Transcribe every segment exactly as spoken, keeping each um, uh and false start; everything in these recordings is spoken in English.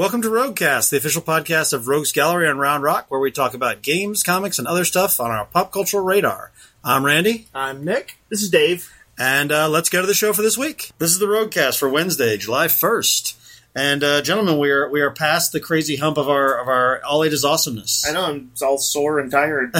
Welcome to Roguecast, the official podcast of Rogues Gallery on Round Rock, where we talk about games, comics, and other stuff on our pop cultural radar. I'm Randy. I'm Nick. This is Dave. And uh, let's go to the show for this week. This is the Roguecast for Wednesday, July first. And uh, gentlemen, we are we are past the crazy hump of our of our all ages awesomeness. I know, I'm all sore and tired.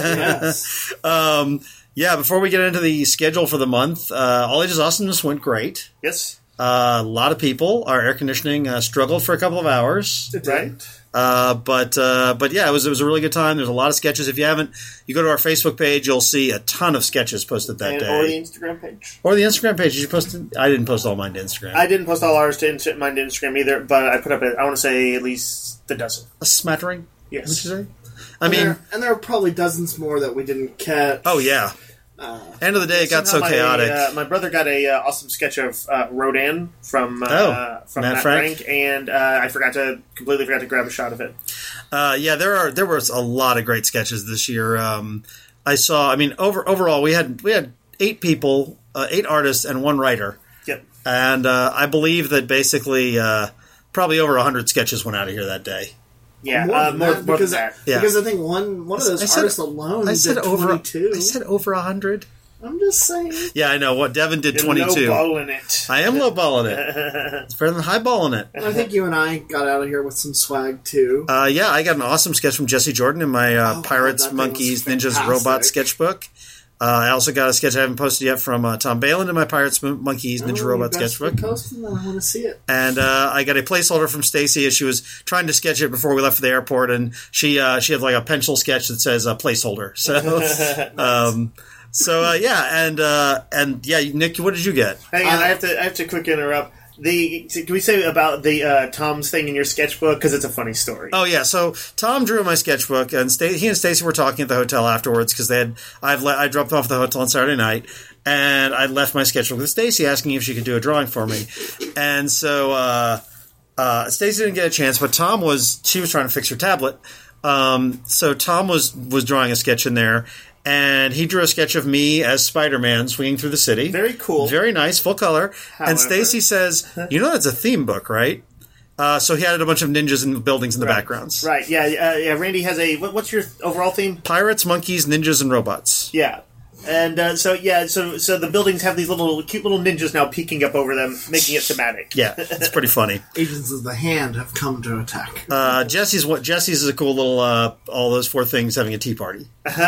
Yes. um, yeah, before we get into the schedule for the month, uh, all ages awesomeness went great. Yes. Uh, a lot of people, our air conditioning uh, struggled for a couple of hours. Right. Uh, but uh, but yeah, it was it was a really good time. There's a lot of sketches. If you haven't, you go to our Facebook page, you'll see a ton of sketches posted that and, day. Or the Instagram page. Or the Instagram page. Did you post it? I didn't post all mine to Instagram. I didn't post all ours to Insta- mine to Instagram either, but I put up, a, I want to say, at least a dozen. A smattering? Yes. What'd you say? I and mean... There, and there are probably dozens more that we didn't catch. Oh, yeah. Uh, End of the day, it got so my, chaotic. Uh, my brother got a uh, awesome sketch of uh, Rodan from uh, oh, from Matt, Matt Frank. Frank, and uh, I forgot to completely forgot to grab a shot of it. Uh, yeah, there are there was a lot of great sketches this year. Um, I saw. I mean, over overall, we had we had eight people, uh, eight artists, and one writer. Yep. And uh, I believe that basically uh, probably over a hundred sketches went out of here that day. Yeah, more, uh, than more, that, more because, than that. Yeah. Because I think one one of those I said, artists alone I said did over. twenty-two. I said over a hundred. I'm just saying. Yeah, I know. What Devin did You're twenty-two. low-balling it. I am low balling it. It's better than high balling it. I think you and I got out of here with some swag too. Uh, yeah, I got an awesome sketch from Jesse Jordan in my uh, Oh, Pirates, God, that thing Monkeys, was Ninjas, fantastic. Robots sketchbook. Uh, I also got a sketch I haven't posted yet from uh, Tom Balin in my Pirates, Monkeys, Ninja, Oh, Robots you best sketchbook. post them, I want to see it. And uh, I got a placeholder from Stacy as she was trying to sketch it before we left for the airport, and she uh, she had like a pencil sketch that says uh, placeholder. So, um, so uh, yeah, and uh, and yeah, Nick, what did you get? Hang on, Uh, I have to I have to quick interrupt. The can we say about the uh, Tom's thing in your sketchbook, because it's a funny story. Oh yeah, so Tom drew in my sketchbook, and Sta- he and Stacy were talking at the hotel afterwards because they had I've le- I dropped them off at the hotel on Saturday night, and I left my sketchbook with Stacy, asking if she could do a drawing for me, and so uh, uh, Stacy didn't get a chance, but Tom was she was trying to fix her tablet, um, so Tom was was drawing a sketch in there. And he drew a sketch of me as Spider-Man swinging through the city. Very cool. Very nice, full color. However. And Stacy says, you know that's a theme book, right? Uh, so he added a bunch of ninjas and buildings in the Right. backgrounds. Right, yeah, uh, yeah. Randy has a what, what's your overall theme? Pirates, monkeys, ninjas, and robots. Yeah, and uh, so yeah, so so the buildings have these little cute little ninjas now peeking up over them, making it thematic. Yeah, it's pretty funny. Agents of the Hand have come to attack. Uh, Jesse's what Jesse's is a cool little uh, all those four things having a tea party.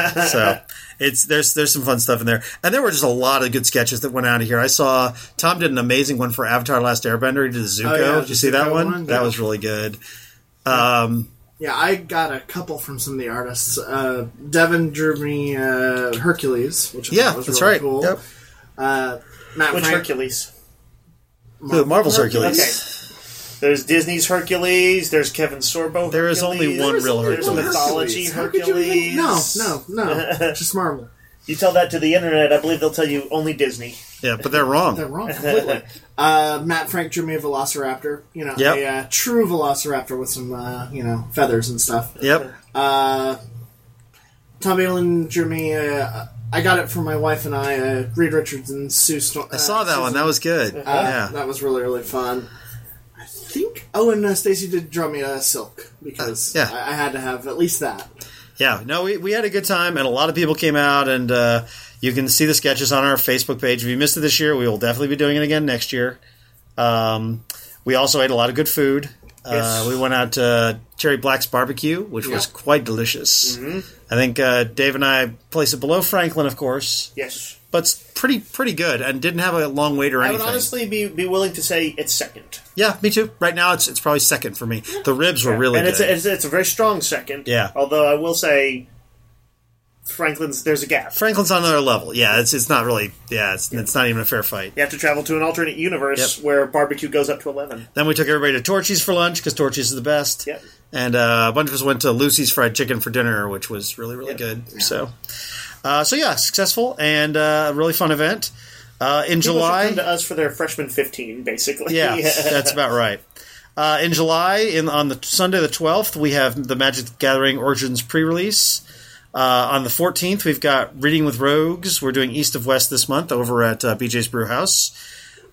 So it's there's there's some fun stuff in there, and there were just a lot of good sketches that went out of here. I saw Tom did an amazing one for Avatar: Last Airbender. He did the Zuko. Oh, yeah, did you see that Zuko one? one, That yeah. was really good. Um, Yeah, I got a couple from some of the artists. Uh, Devin drew me uh, Hercules, which I yeah, thought was that's really right. cool. Yep. Uh, Matt Which Frank, Hercules? The Marvel's Hercules. Okay. There's Disney's Hercules. There's Kevin Sorbo. There is Hercules. only one There's real only There's one Hercules. mythology How could you Hercules. even- No, no, no. Just Marvel. You tell that to the internet, I believe they'll tell you only Disney. Yeah, but they're wrong. They're wrong completely. uh, Matt Frank drew me a Velociraptor. You know, Yep. a uh, true Velociraptor with some, uh, you know, feathers and stuff. Yep. Uh, Tom Balin drew me. Uh, I got it from my wife and I. Uh, Reed Richards and Sue. Sto- I saw that one. That was good. Uh, yeah. That was really really fun. I think. Oh, and uh, Stacy did draw me a silk because Uh, yeah. I, I had to have at least that. Yeah, no, we, we had a good time, and a lot of people came out, and uh, you can see the sketches on our Facebook page. If you missed it this year, we will definitely be doing it again next year. Um, we also ate a lot of good food. Yes. Uh, we went out to Cherry Black's Barbecue, which was Yeah. quite delicious. Mm-hmm. I think uh, Dave and I placed it below Franklin, of course, Yes. but it's pretty pretty good, and didn't have a long wait or I anything. would honestly be, be willing to say it's second. Yeah, me too. Right now, it's it's probably second for me. The ribs were really and good. it's a, it's, it's a very strong second. Yeah. Although I will say, Franklin's, there's a gap. Franklin's on another level. Yeah, it's it's not really. Yeah, it's it's not even a fair fight. You have to travel to an alternate universe Yep. where barbecue goes up to eleven. Then we took everybody to Torchy's for lunch because Torchy's is the best. Yep. And uh, a bunch of us went to Lucy's Fried Chicken for dinner, which was really, really Yep. good. So, uh, so yeah, successful and uh, a really fun event. Uh, in People July, should come to us for their freshman fifteen, basically. yeah, that's about right. Uh, in July, in on the Sunday the twelfth, we have the Magic the Gathering Origins pre-release. Uh, on the fourteenth, we've got Reading with Rogues. We're doing East of West this month over at uh, B J's Brew House.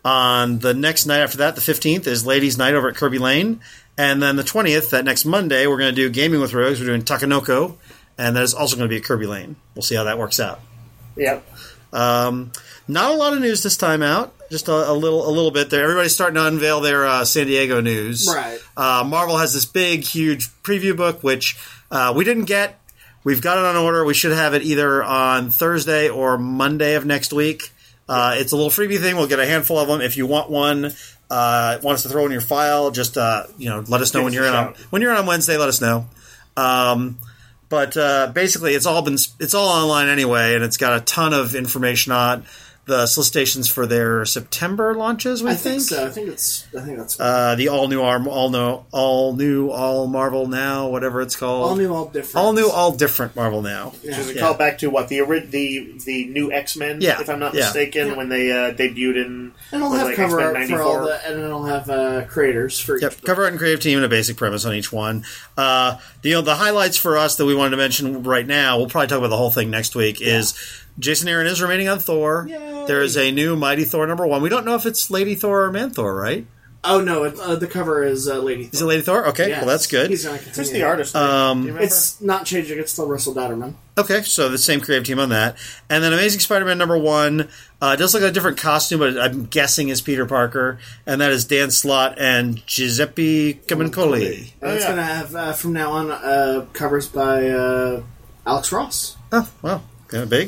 On the next night after that, the fifteenth, is Ladies' Night over at Kirby Lane. And then the twentieth, that next Monday, we're going to do Gaming with Rogues. We're doing Takanoko. And that is also going to be at Kirby Lane. We'll see how that works out. Yep. Um, not a lot of news this time out. Just a, a little a little bit there. Everybody's starting to unveil their uh, San Diego news. Right. Uh, Marvel has this big, huge preview book, which uh, we didn't get. We've got it on order. We should have it either on Thursday or Monday of next week. Uh, it's a little freebie thing. We'll get a handful of them. If you want one, uh, want us to throw in your file, just uh, you know, let us know Give when us you're a in on, shout. when you're in on Wednesday. Let us know. Um, but uh, basically, it's all been it's all online anyway, and it's got a ton of information on the solicitations for their September launches. We I think. think so. I think it's. I think that's Uh, the all new arm, all no, all new, all Marvel now, whatever it's called. all new, all different. all new, all different Marvel now. Yeah. Which is a Yeah. callback to what the ori- the the new X Men, Yeah. if I'm not Yeah. mistaken, Yeah. when they uh, debuted in And it'll was have like cover X-Men art for all ninety-four. the, and it'll have uh, creators for each. Yep, book. cover art and creative team and a basic premise on each one. Uh, the, you know, the highlights for us that we wanted to mention right now, we'll probably talk about the whole thing next week, is Jason Aaron is remaining on Thor. Yay. There is a new Mighty Thor number one. We don't know if it's Lady Thor or Man Thor, right? Oh no, it, uh, the cover is uh, Lady. Is it Lady Thor? Okay, Yes. well that's good. He's gonna Who's continue. the artist? Um, Do you remember? It's not changing. It's still Russell Dodderman. Okay, so the same creative team on that. And then Amazing Spider-Man number one. Uh, it does look like a different costume, but I'm guessing is Peter Parker. And that is Dan Slott and Giuseppe Camuncoli. And Oh, it's yeah. gonna have uh, from now on uh, covers by uh, Alex Ross. Oh, wow, kind of big.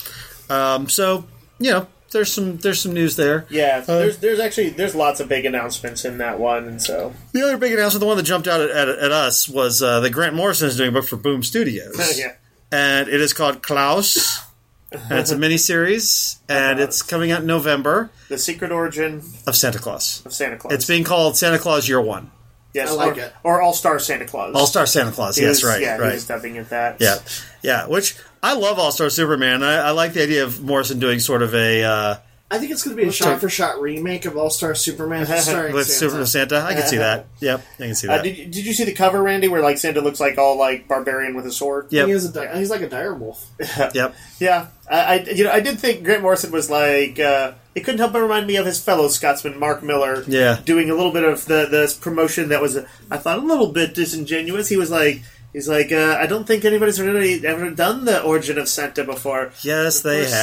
Um, so, you know, there's some there's some news there. yeah, Uh, there's there's actually there's lots of big announcements in that one, and so The other big announcement, the one that jumped out at, at, at us, was uh, that Grant Morrison is doing a book for Boom Studios. yeah. And it is called Klaus. And it's a miniseries, and it's coming out in November, The Secret Origin of Santa Claus. of Santa Claus. It's being called Santa Claus Year One. yes, I like or, it. or All Star Santa Claus. All Star Santa Claus, He yes, was- right, yeah, he right. was dubbing it that. Yeah, yeah, which I love All Star Superman. I, I like the idea of Morrison doing sort of a, uh, I think it's going to be a shot-for-shot remake of All Star Superman starring with Santa. Super Santa. I can see that. Yep, I can see Uh, that. did, you- did you see the cover, Randy, where like Santa looks like all like barbarian with a sword? Yep, He is a di- he's like a dire wolf. yep. Yeah, I, I you know I did think Grant Morrison was like uh, it couldn't help but remind me of his fellow Scotsman Mark Miller. Yeah. doing a little bit of the the promotion that was I thought a little bit disingenuous. He was like. He's like, uh, I don't think anybody's really ever done the origin of Santa before. Yes, Of they course.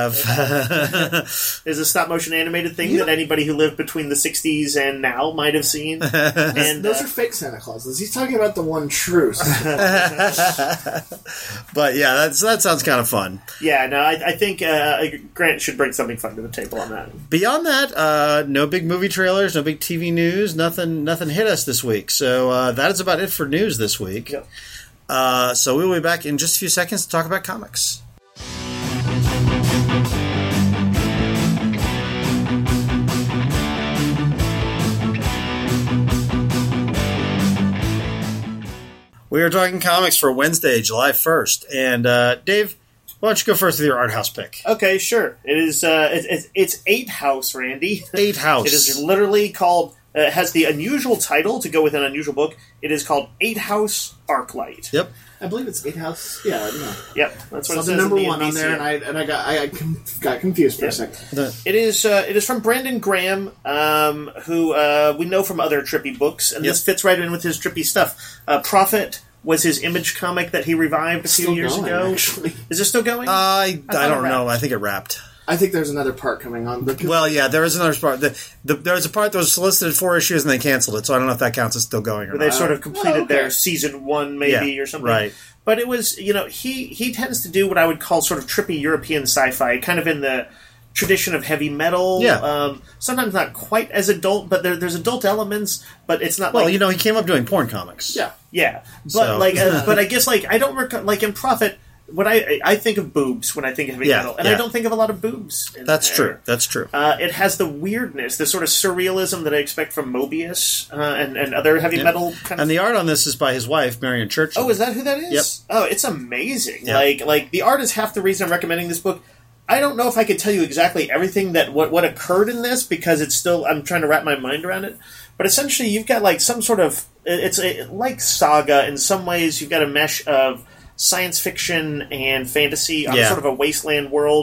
have. There's a stop motion animated thing You that know- anybody who lived between the sixties and now might have seen. And Those uh, are fake Santa Clauses. He's talking about the one true. But yeah, that's, that sounds kind of fun. yeah, no, I, I think uh, Grant should bring something fun to the table on that. Beyond that, uh, no big movie trailers, no big T V news, nothing nothing hit us this week. So uh, that is about it for news this week. Yep. Uh, so we will be back in just a few seconds to talk about comics. We are talking comics for Wednesday, July first. And uh, Dave, why don't you go first with your art house pick? Okay, sure. It is. Uh, it, it, it's Eight House, Randy. Eight House. It is literally called. Uh, it has the unusual title to go with an unusual book. It is called Eight House Arclight. Yep. I believe it's Eight House. Yeah, no. Yep, that's what So it the says. number in the one on N B C. there, and I and I got I got, com- got confused for Yeah. a second. The- It is. Uh, it is from Brandon Graham, um, who uh, we know from other trippy books, and Yep. this fits right in with his trippy stuff. Uh, Prophet was his Image comic that he revived a few Still years going, ago. actually. Is it still going? I, I, thought don't it know. wrapped. I think it wrapped. I think there's another part coming on. Because Well, yeah, there is another part. The, the, there was a part that was solicited four issues and they canceled it, so I don't know if that counts as still going or Where not. they've sort of completed Oh, okay. their season one, maybe, Yeah, or something. right. But it was, you know, he, he tends to do what I would call sort of trippy European sci-fi, kind of in the tradition of heavy metal. Yeah. Um, sometimes not quite as adult, but there, there's adult elements, but it's not Well, like... you know, he came up doing porn comics. yeah, Yeah, but So- like, uh, but I guess like I don't rec- like in Prophet. What I I think of boobs when I think of heavy Yeah, metal, and yeah. I don't think of a lot of boobs. in That's there. true. That's true. Uh, it has the weirdness, the sort of surrealism that I expect from Mobius uh, and and other heavy Yeah. metal kind of. And the art on this is by his wife, Marion Churchill. Oh, is that who that is? Yep. Oh, it's amazing. Yeah. Like like the art is half the reason I'm recommending this book. I don't know if I could tell you exactly everything that what, what occurred in this because it's still I'm trying to wrap my mind around it. But essentially, you've got like some sort of it's a, like Saga in some ways. You've got a mesh of science fiction and fantasy on Yeah. sort of a wasteland world.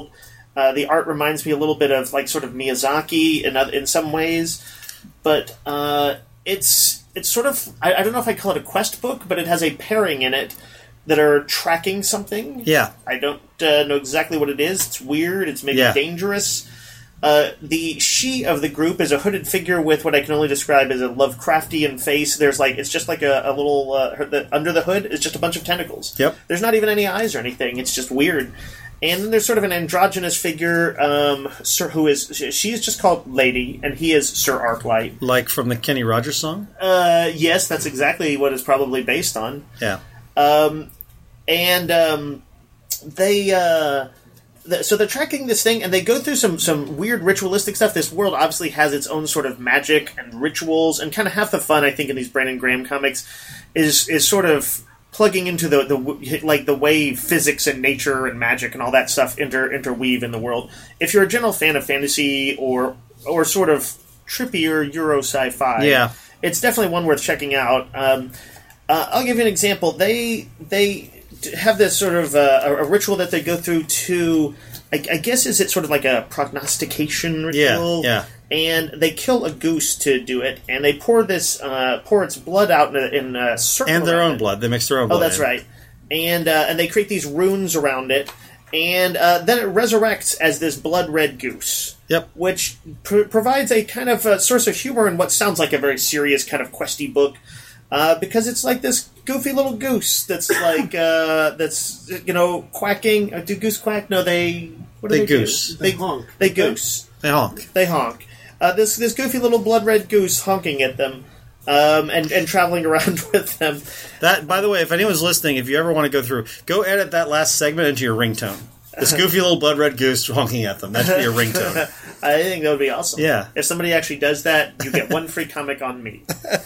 Uh, the art reminds me a little bit of like sort of Miyazaki in other, in some ways, but uh, it's it's sort of I, I don't know if I call it a quest book, but it has a pairing in it that are tracking something. Yeah. I don't uh, know exactly what it is. It's weird. It's maybe Yeah. dangerous. Uh, the she of the group is a hooded figure with what I can only describe as a Lovecraftian face. There's like it's just like a, a little uh, her, the, under the hood is just a bunch of tentacles. Yep. There's not even any eyes or anything. It's just weird. And then there's sort of an androgynous figure, um, Sir, who is she's just called Lady, and he is Sir Arclight. Like from the Kenny Rogers song? Uh, yes, that's exactly what it's probably based on. Yeah. Um, and um, they uh, th- so they're tracking this thing, and they go through some some weird ritualistic stuff. This world obviously has its own sort of magic and rituals, and kind of half the fun I think in these Brandon Graham comics is is sort of plugging into the, the like the way physics and nature and magic and all that stuff inter interweave in the world. If you're a general fan of fantasy or or sort of trippier Euro sci-fi, Yeah. it's definitely one worth checking out. Um, uh, I'll give you an example. They they have this sort of uh, a, a ritual that they go through to, I, I guess, is it sort of like a prognostication ritual? Yeah, yeah. And they kill a goose to do it, and they pour this uh, pour its blood out in a, in a circle And their around own it. blood. They mix their own Oh, blood. that's in. right. And uh, and they create these runes around it, and uh, then it resurrects as this blood red goose. Yep. Which pr- provides a kind of a source of humor in what sounds like a very serious kind of questy book, uh, because it's like this goofy little goose that's like uh, that's you know quacking. Uh, do goose quack? No, they what do They they, goose. Do? They honk. They goose. They honk. They honk. Uh, this this goofy little blood red goose honking at them, um, and and traveling around with them. That, by the way, if anyone's listening, if you ever want to go through, go edit that last segment into your ringtone. This goofy little blood red goose honking at them. That should be your ringtone. I think that would be awesome. Yeah. If somebody actually does that, you get one free comic on me.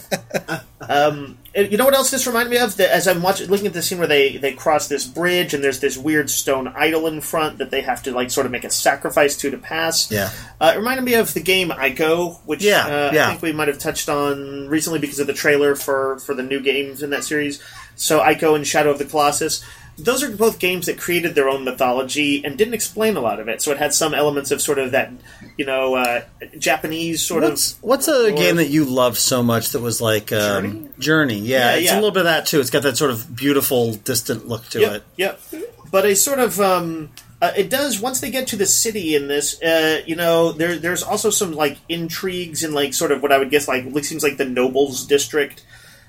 um, you know what else this reminded me of? The, as I'm watching, looking at the scene where they, they cross this bridge and there's this weird stone idol in front that they have to like sort of make a sacrifice to to pass. Yeah. Uh, it reminded me of the game Ico, which Yeah, uh, yeah. I think we might have touched on recently because of the trailer for, for the new games in that series. So Ico and Shadow of the Colossus. Those are both games that created their own mythology and didn't explain a lot of it. So it had some elements of sort of that, you know, uh, Japanese sort What's, of... what's a game that you loved so much that was like um, Journey? Journey? Yeah, Yeah, it's yeah. a little bit of that too. It's got that sort of beautiful, distant look to Yep, it. yep. But a sort of... Um, uh, it does, once they get to the city in this, uh, you know, there, there's also some, like, intrigues in, like, sort of what I would guess, like, it seems like the Nobles District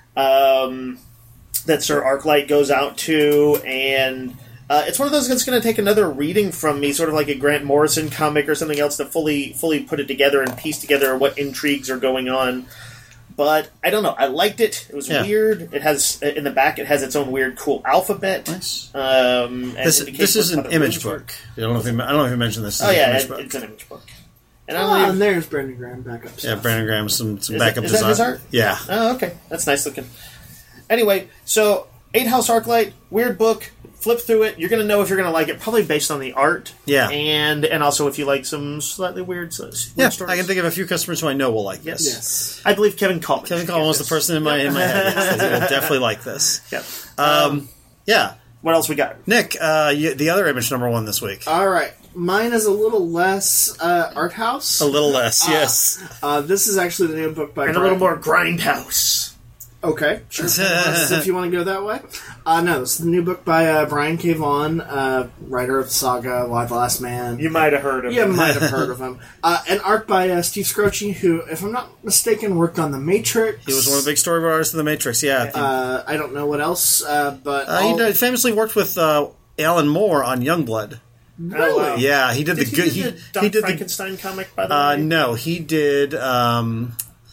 um, that Sir Arclight goes out to, and... Uh, it's one of those that's going to take another reading from me, sort of like a Grant Morrison comic or something else, to fully fully put it together and piece together what intrigues are going on. But I don't know. I liked it. It was Yeah. weird. It has in the back. It has its own weird, cool alphabet. Nice. Um, and This, indicates this is what an other image runes work. book. I don't know if you, I don't know if you mentioned this. This Oh is an yeah, image it, book. it's an image book. And I Oh, don't and even, there's Brandon Graham backup Yeah, stuff. Brandon Graham, some, some is, backup that, is that design. his art? Yeah. Oh, okay. That's nice looking. Anyway, so Eight House Arclight, weird book. Flip through it. You're going to know if you're going to like it, probably based on the art. Yeah. And and also if you like some slightly weird, weird Yeah, stories. I can think of a few customers who I know will like Yes. this. Yes. I believe Kevin Coleman. Kevin should Collins get was the this. person in my, in my head. Yes, he will definitely like this. Yep. Um, yeah. What else we got? Nick, uh, you, the other image number one this week. All right. Mine is a little less uh, art house. A little less, yes. Uh, this is actually the new book by And a Brian- little more Grindhouse. Okay, sure. If you want to go that way. Uh, no, it's the new book by uh, Brian K. Vaughan, uh, writer of the saga Why the Last Man. You might have heard of You him. might have heard of him. Uh, and art by uh, Steve Scroce, who, if I'm not mistaken, worked on The Matrix. He was one of the big storyboard artists in The Matrix, yeah. Uh, I don't know what else, uh, but... Uh, he all- did- famously worked with uh, Alan Moore on Youngblood. Oh, wow. Yeah, he did, Did the he good. do He, the Doc he did the. Frankenstein comic, by the Uh, way? no, he did um,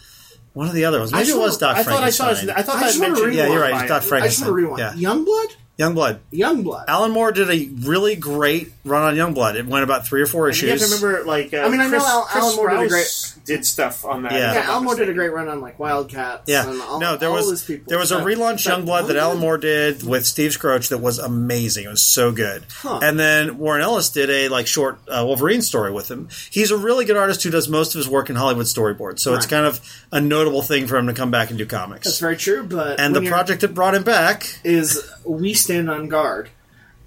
one of the other ones. Maybe just it was wanna- Doc I thought I saw his, Frankenstein. I thought I that just wanna mentioned... read yeah, you're one right. by It's Doc it. I just Frankenstein. want to rewind. Yeah. Youngblood? Youngblood. Youngblood. Alan Moore did a really great run on Youngblood. It went about three or four And issues. you have to remember, like, uh, I mean, I know Chris, Al- Chris Alan Moore did a Sprouse did stuff on that. Yeah. if I'm Yeah, not Alan Moore did a mistaken. great run on, like, Wildcats. Yeah, and all, no, there all was those people. there was a But- relaunch but Youngblood that Youngblood- Alan Moore did with Steve Scroce that was amazing. It was so good. Huh. And then Warren Ellis did a like short uh, Wolverine story with him. He's a really good artist who does most of his work in Hollywood storyboard, so it's Right. kind of a notable thing for him to come back and do comics. That's very true, but and when the you're- project that brought him back, is We Stand on Guard.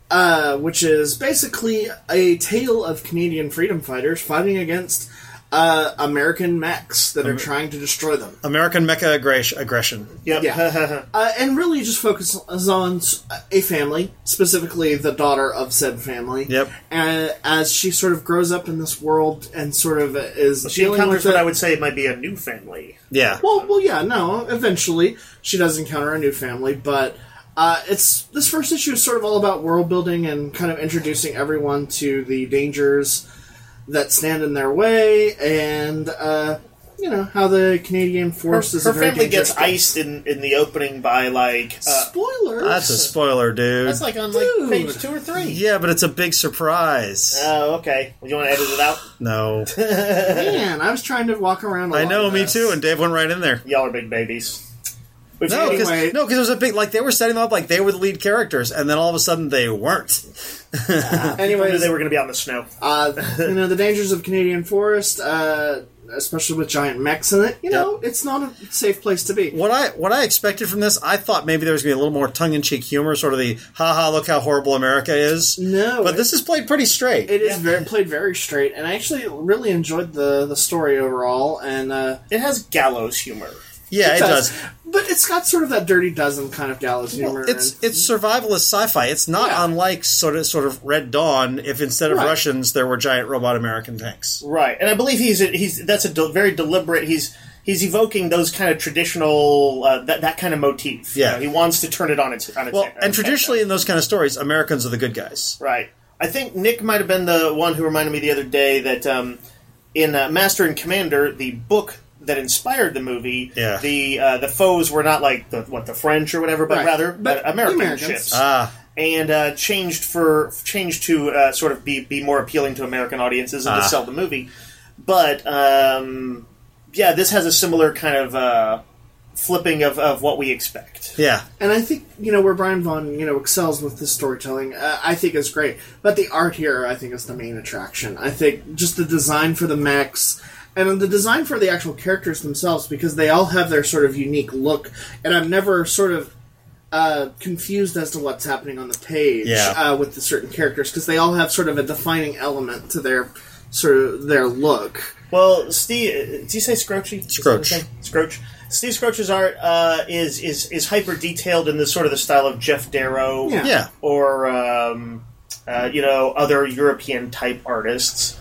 uh, which is basically a tale of Canadian freedom fighters fighting against uh, American mechs that are trying to destroy them. American mecha aggra- aggression. Yep. Yeah. uh, and really just focuses on a family, specifically the daughter of said family. Yep. And as she sort of grows up in this world and sort of is Well, she dealing encounters with what it. I would say might be a new family. Yeah. Well, well, yeah, no. Eventually, she does encounter a new family, but uh, it's this first issue is sort of all about world building and kind of introducing everyone to the dangers that stand in their way, and uh, you know how the Canadian Her, force is. her a very family dangerous gets place. iced in, in the opening by like. Uh, Spoilers. That's a spoiler, dude. that's like on like Dude. page two or three. Yeah, but it's a big surprise. Oh, okay. Well, you want to edit it out? no. Man, I was trying to walk around. A I lot know, of me this. too, and Dave went right in there. Y'all are big babies. Which No, because Anyway. no, because it was a big, like, they were setting them up like they were the lead characters, and then all of a sudden they weren't. Anyways, Anyways, they were going to be out in the snow. uh, you know the dangers of Canadian forest, uh, especially with giant mechs in it. You know, it's not a safe place to be. What I what I expected from this, I thought maybe there was going to be a little more tongue-in-cheek humor, sort of the, haha, look how horrible America is. No, But it- this is played pretty straight. It is Yeah. very played very straight, and I actually really enjoyed the the story overall. And uh, It has gallows humor. yeah, it, does. but it's got sort of that Dirty Dozen kind of gallows humor. Well, it's and- it's survivalist sci-fi. It's not Yeah. unlike sort of sort of Red Dawn. If instead of Right. Russians there were giant robot American tanks. Right, and I believe he's he's that's a de- very deliberate. He's he's evoking those kind of traditional uh, that that kind of motif. You Yeah. know, he wants to turn it on its on its. Well, on and its traditionally head. in those kind of stories, Americans are the good guys. Right. I think Nick might have been the one who reminded me the other day that um, in uh, Master and Commander, the book that inspired the movie, Yeah. the uh, the foes were not like the what the French or whatever, but Right. rather But uh, American Americans. ships. Ah, and uh, changed for changed to uh, sort of be be more appealing to American audiences and Ah. to sell the movie. But um, yeah, this has a similar kind of uh, flipping of, of what we expect. yeah. And I think, you know, where Brian Vaughan, you know, excels with this storytelling, uh, I think is great. But the art here, I think, is the main attraction. I think just the design for the mechs, and the design for the actual characters themselves, because they all have their sort of unique look, and I'm never sort of uh, confused as to what's happening on the page Yeah. uh, with the certain characters, because they all have sort of a defining element to their sort of their look. Well, Steve, did you say Scroachy? Scroach. Scroach. Steve Scroach's art uh, is is is hyper detailed in the sort of the style of Jeff Darrow, Yeah. Yeah. or um, uh, you know, other European type artists.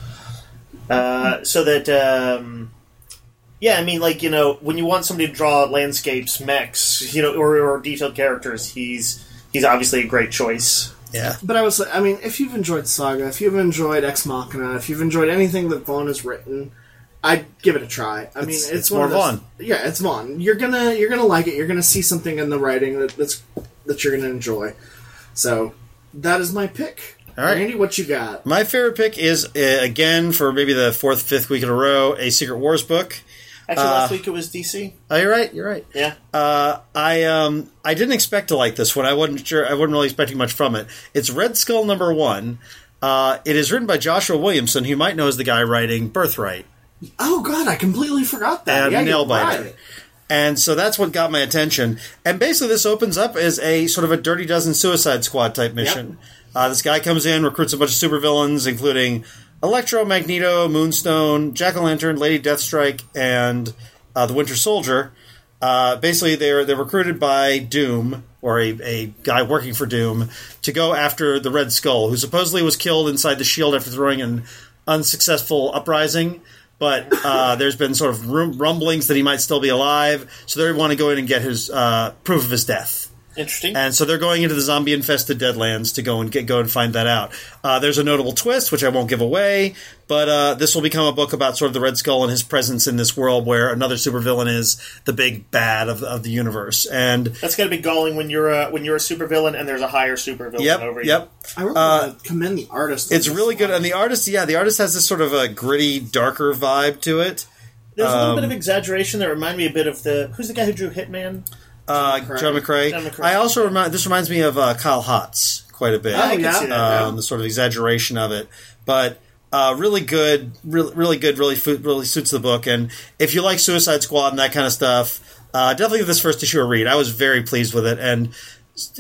Uh, so that um, yeah, I mean, like, you know, when you want somebody to draw landscapes, mechs, you know, or, or detailed characters, he's he's obviously a great choice. Yeah. But I was, I mean, if you've enjoyed Saga, if you've enjoyed Ex Machina, if you've enjoyed anything that Vaughn has written, I'd give it a try. I mean, It's- it's, it's one more of those, Vaughn. Yeah, it's Vaughn. You're gonna, you're gonna like it. You're gonna see something in the writing that, that's that you're gonna enjoy. So that is my pick. All right. Randy, what you got? My favorite pick is, uh, again, for maybe the fourth, fifth week in a row, a Secret Wars book. Actually, Uh, last week it was D C. Oh, you're right. You're right. Yeah. Uh, I um I didn't expect to like this one. I wasn't sure. I wasn't really expecting much from it. It's Red Skull number one. Uh, it is written by Joshua Williamson, who you might know as the guy writing Birthright Oh God, I completely forgot that. and yeah, you're Nailbiter. right. And so that's what got my attention. And basically, this opens up as a sort of a Dirty Dozen Suicide Squad type mission. Uh, this guy comes in, recruits a bunch of supervillains, including Electro, Magneto, Moonstone, Jack-O-Lantern, Lady Deathstrike, and uh, the Winter Soldier. Uh, basically, they're they're recruited by Doom, or a, a guy working for Doom, to go after the Red Skull, who supposedly was killed inside the shield after throwing an unsuccessful uprising. But uh, there's been sort of rum- rumblings that he might still be alive, so they want to go in and get his uh, proof of his death. Interesting. And so they're going into the zombie-infested Deadlands to go and get go and find that out. Uh, there's a notable twist, which I won't give away, but uh, this will become a book about sort of the Red Skull and his presence in this world where another supervillain is the big bad of, of the universe. And That's got to be galling when you're a when you're a supervillain and there's a higher supervillain yep, over you. yep. I really Uh, want to commend the artist. on It's this really good. one. And the artist, yeah, the artist has this sort of a gritty, darker vibe to it. There's a little Um, bit of exaggeration that reminded me a bit of the who's the guy who drew Hitman? Uh, McCrae. John McCrae. John McCrae. I also remind this reminds me of uh, Kyle Hotz quite a bit. I can yeah. see that. yeah. um, the sort of exaggeration of it, but uh, really good, really, really good, really fu- really suits the book. And if you like Suicide Squad and that kind of stuff, uh, definitely give this first issue a read. I was very pleased with it, and it's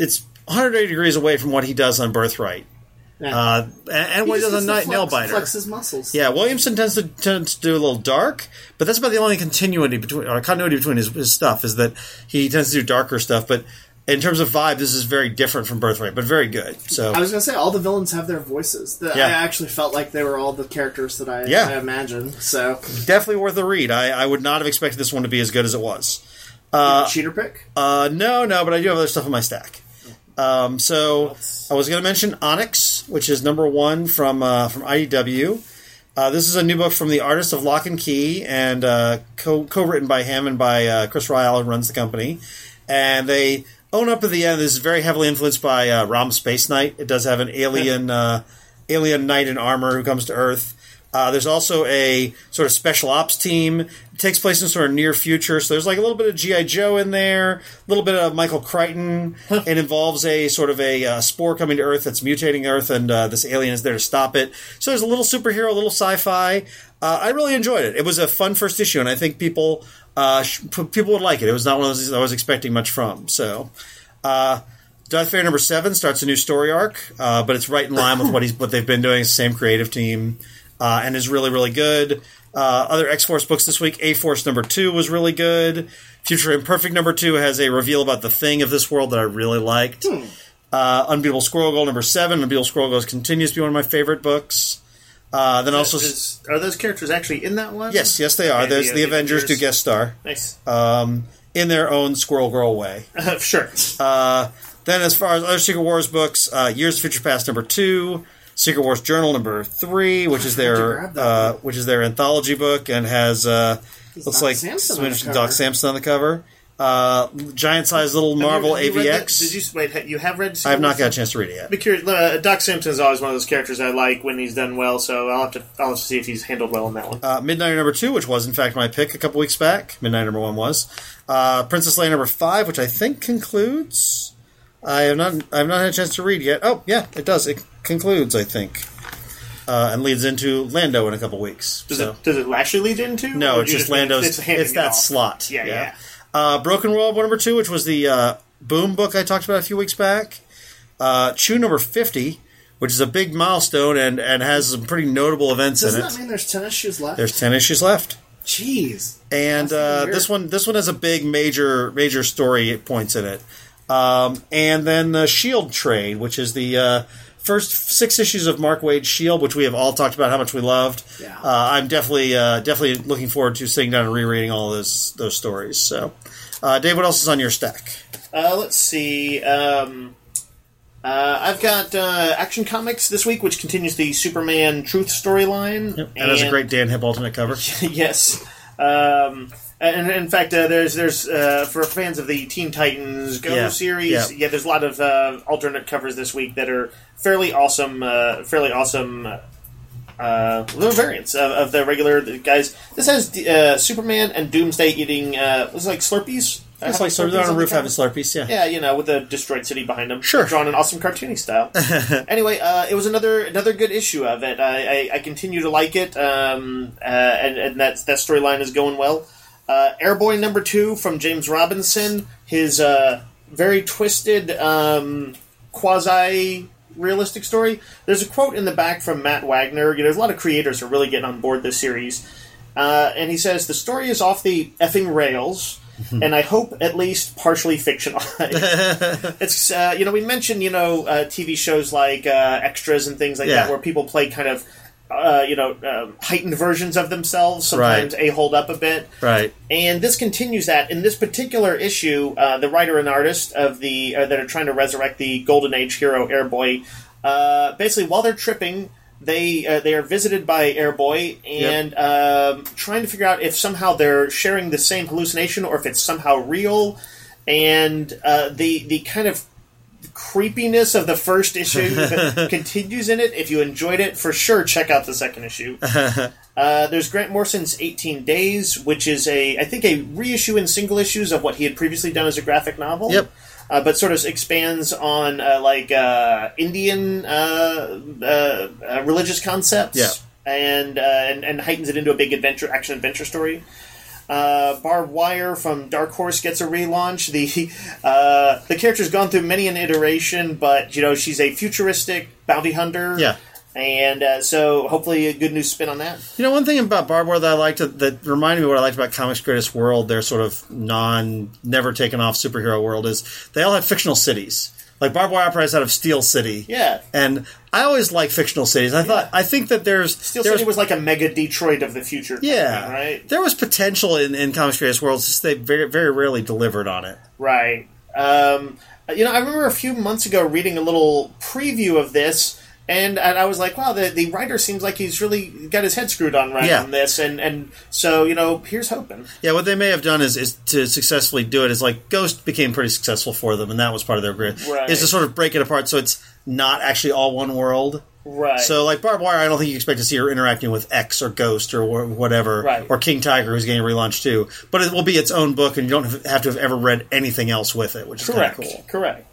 one hundred eighty degrees away from what he does on Birthright. Yeah. Uh, and, and what he does on Night flex, Nailbiter. flex his muscles. Yeah, Williamson tends to tends to do a little dark, but that's about the only continuity between or continuity between his, his stuff is that he tends to do darker stuff. But in terms of vibe, this is very different from Birthright, but very good. So I was gonna say all the villains have their voices. The, Yeah. I actually felt like they were all the characters that I, Yeah. I imagined. So definitely worth a read. I, I would not have expected this one to be as good as it was. Uh, cheater pick. Uh, no, no, but I do have other stuff in my stack. Um, so I was going to mention Onyx, which is number one from uh, from I D W. Uh, this is a new book from the artist of Lock and Key, and uh, co co-written by him and by uh, Chris Ryall, who runs the company. And they own up to the end. This is very heavily influenced by uh, Rom Space Knight. It does have an alien uh, alien knight in armor who comes to Earth. Uh, there's also a sort of special ops team. It takes place in sort of near future, so there's like a little bit of G I. Joe in there, a little bit of Michael Crichton. It involves a sort of a uh, spore coming to Earth that's mutating Earth, and uh, this alien is there to stop it. So there's a little superhero, a little sci-fi. Uh, I really enjoyed it. It was a fun first issue, and I think people uh, sh- people would like it. It was not one of those I was expecting much from. So, uh, Darth Vader number seven starts a new story arc, uh, but it's right in line with what he's what they've been doing. It's the same creative team. Uh, and is really, really good. Uh, other X-Force books this week, A-Force number two was really good. Future Imperfect number two has a reveal about the thing of this world that I really liked. Hmm. Uh, Unbeatable Squirrel Girl number seven. Unbeatable Squirrel Girl continues to be one of my favorite books. Uh, then also... Is, are those characters actually in that one? Yes, yes they are. Okay, There's the, the, uh, Avengers Avengers. do guest star. Nice. Um, in their own Squirrel Girl way. Uh, sure. Uh, then as far as other Secret Wars books, uh, Years of Future Past number two... Secret Wars Journal number three, which is their uh, which is their anthology book, and has uh, looks Doc like Samson some on the interesting cover. Doc Samson on the cover. Uh, giant sized little Marvel Have you- have you A V read X. that? Did you wait? You have read? I have not got a chance to read it yet. Be curious. Uh, Doc Simpson is always one of those characters I like when he's done well, so I'll have to I'll have to see if he's handled well in that one. Uh, Midnighter number two, which was in fact my pick a couple weeks back. Midnighter number one was uh, Princess Leia number five, which I think concludes. I have not I have not had a chance to read yet. Oh yeah, it does. It concludes, I think. Uh, and leads into Lando in a couple weeks. Does so. it does it actually lead into? No, Or it's you just mean Lando's. It's, It's, handing it that off? slot. Yeah, yeah. Uh, Broken World number two, which was the uh, Boom book I talked about a few weeks back. Uh, Chew number fifty, which is a big milestone and, and has some pretty notable events Doesn't in it. that mean there's ten issues left? There's ten issues left. Jeez. And That's even uh, weird. this one, this one has a big major major story points in it. Um, and then the Shield trade, which is the uh, first six issues of Mark Waid's Shield, which we have all talked about how much we loved. Yeah. Uh, I'm definitely uh, definitely looking forward to sitting down and rereading all of those those stories. So, uh, Dave, what else is on your stack? Uh, let's see. Um, uh, I've got uh, Action Comics this week, which continues the Superman Truth storyline. Yep. And has a great Dan Hip alternate cover. Yes. Um, and in fact, uh, there's there's uh, for fans of the Teen Titans Go Yeah, series, yeah. yeah. there's a lot of uh, alternate covers this week that are fairly awesome, uh, fairly awesome uh, little variants of, of the regular guys. This has uh, Superman and Doomsday eating uh, was it like Slurpees. Uh, It's having like sort of on a the roof cover? having Slurpees, yeah. Yeah, you know, with the destroyed city behind them. Sure. Drawn in awesome cartoony style. Anyway, uh, it was another another good issue of it. I, I, I continue to like it, um, uh, and, and that, that storyline is going well. Uh, Airboy number two from James Robinson. His uh, very twisted, um, quasi-realistic story. There's a quote in the back from Matt Wagner. You know, there's a lot of creators who are really getting on board this series. Uh, and he says, the story is off the effing rails, and I hope at least partially fictionalized. It's, uh, you know, we mentioned, you know, uh, T V shows like uh, Extras and things like Yeah. that, where people play kind of, uh, you know, um, heightened versions of themselves, sometimes Right. a-holed up a bit. Right. And this continues that. In this particular issue, uh, the writer and artist of the uh, that are trying to resurrect the Golden Age hero Airboy, uh, basically, while they're tripping, they uh, they are visited by Airboy and um, trying to figure out if somehow they're sharing the same hallucination or if it's somehow real. And uh, the the kind of creepiness of the first issue continues in it. If you enjoyed it, for sure, check out the second issue. Uh, there's Grant Morrison's eighteen days, which is a, I think, a reissue in single issues of what he had previously done as a graphic novel. Yep. Uh, but sort of expands on, uh, like, uh, Indian uh, uh, uh, religious concepts. Yeah. And, uh, and and heightens it into a big adventure, action-adventure story. Uh, Barbed Wire from Dark Horse gets a relaunch. The uh, the character's gone through many an iteration, but you know she's a futuristic bounty hunter. Yeah. And uh, so hopefully a good new spin on that. You know, one thing about Barbed Wire that I liked, that reminded me of what I liked about Comics Greatest World, their sort of non, never taken off superhero world, is they all had fictional cities. Like Barbed Wire operates out of Steel City. Yeah. And I always like fictional cities. I yeah. thought, I think that there's... Steel there's, City was like a mega Detroit of the future. Yeah. Company, right? There was potential in, in Comics Greatest World, just they very, very rarely delivered on it. Right. Um, you know, I remember a few months ago reading a little preview of this, and, and I was like, wow, the, the writer seems like he's really got his head screwed on right yeah. on this, and, and so, you know, here's hoping. Yeah, what they may have done is, is to successfully do it is like Ghost became pretty successful for them, and that was part of their grid. Right. Is to sort of break it apart so it's not actually all one world. Right. So, like Barbed Wire, I don't think you expect to see her interacting with X or Ghost or wh- whatever, right. or King Tiger, who's getting a relaunch too. But it will be its own book, and you don't have to have ever read anything else with it, which is kind of cool. Correct.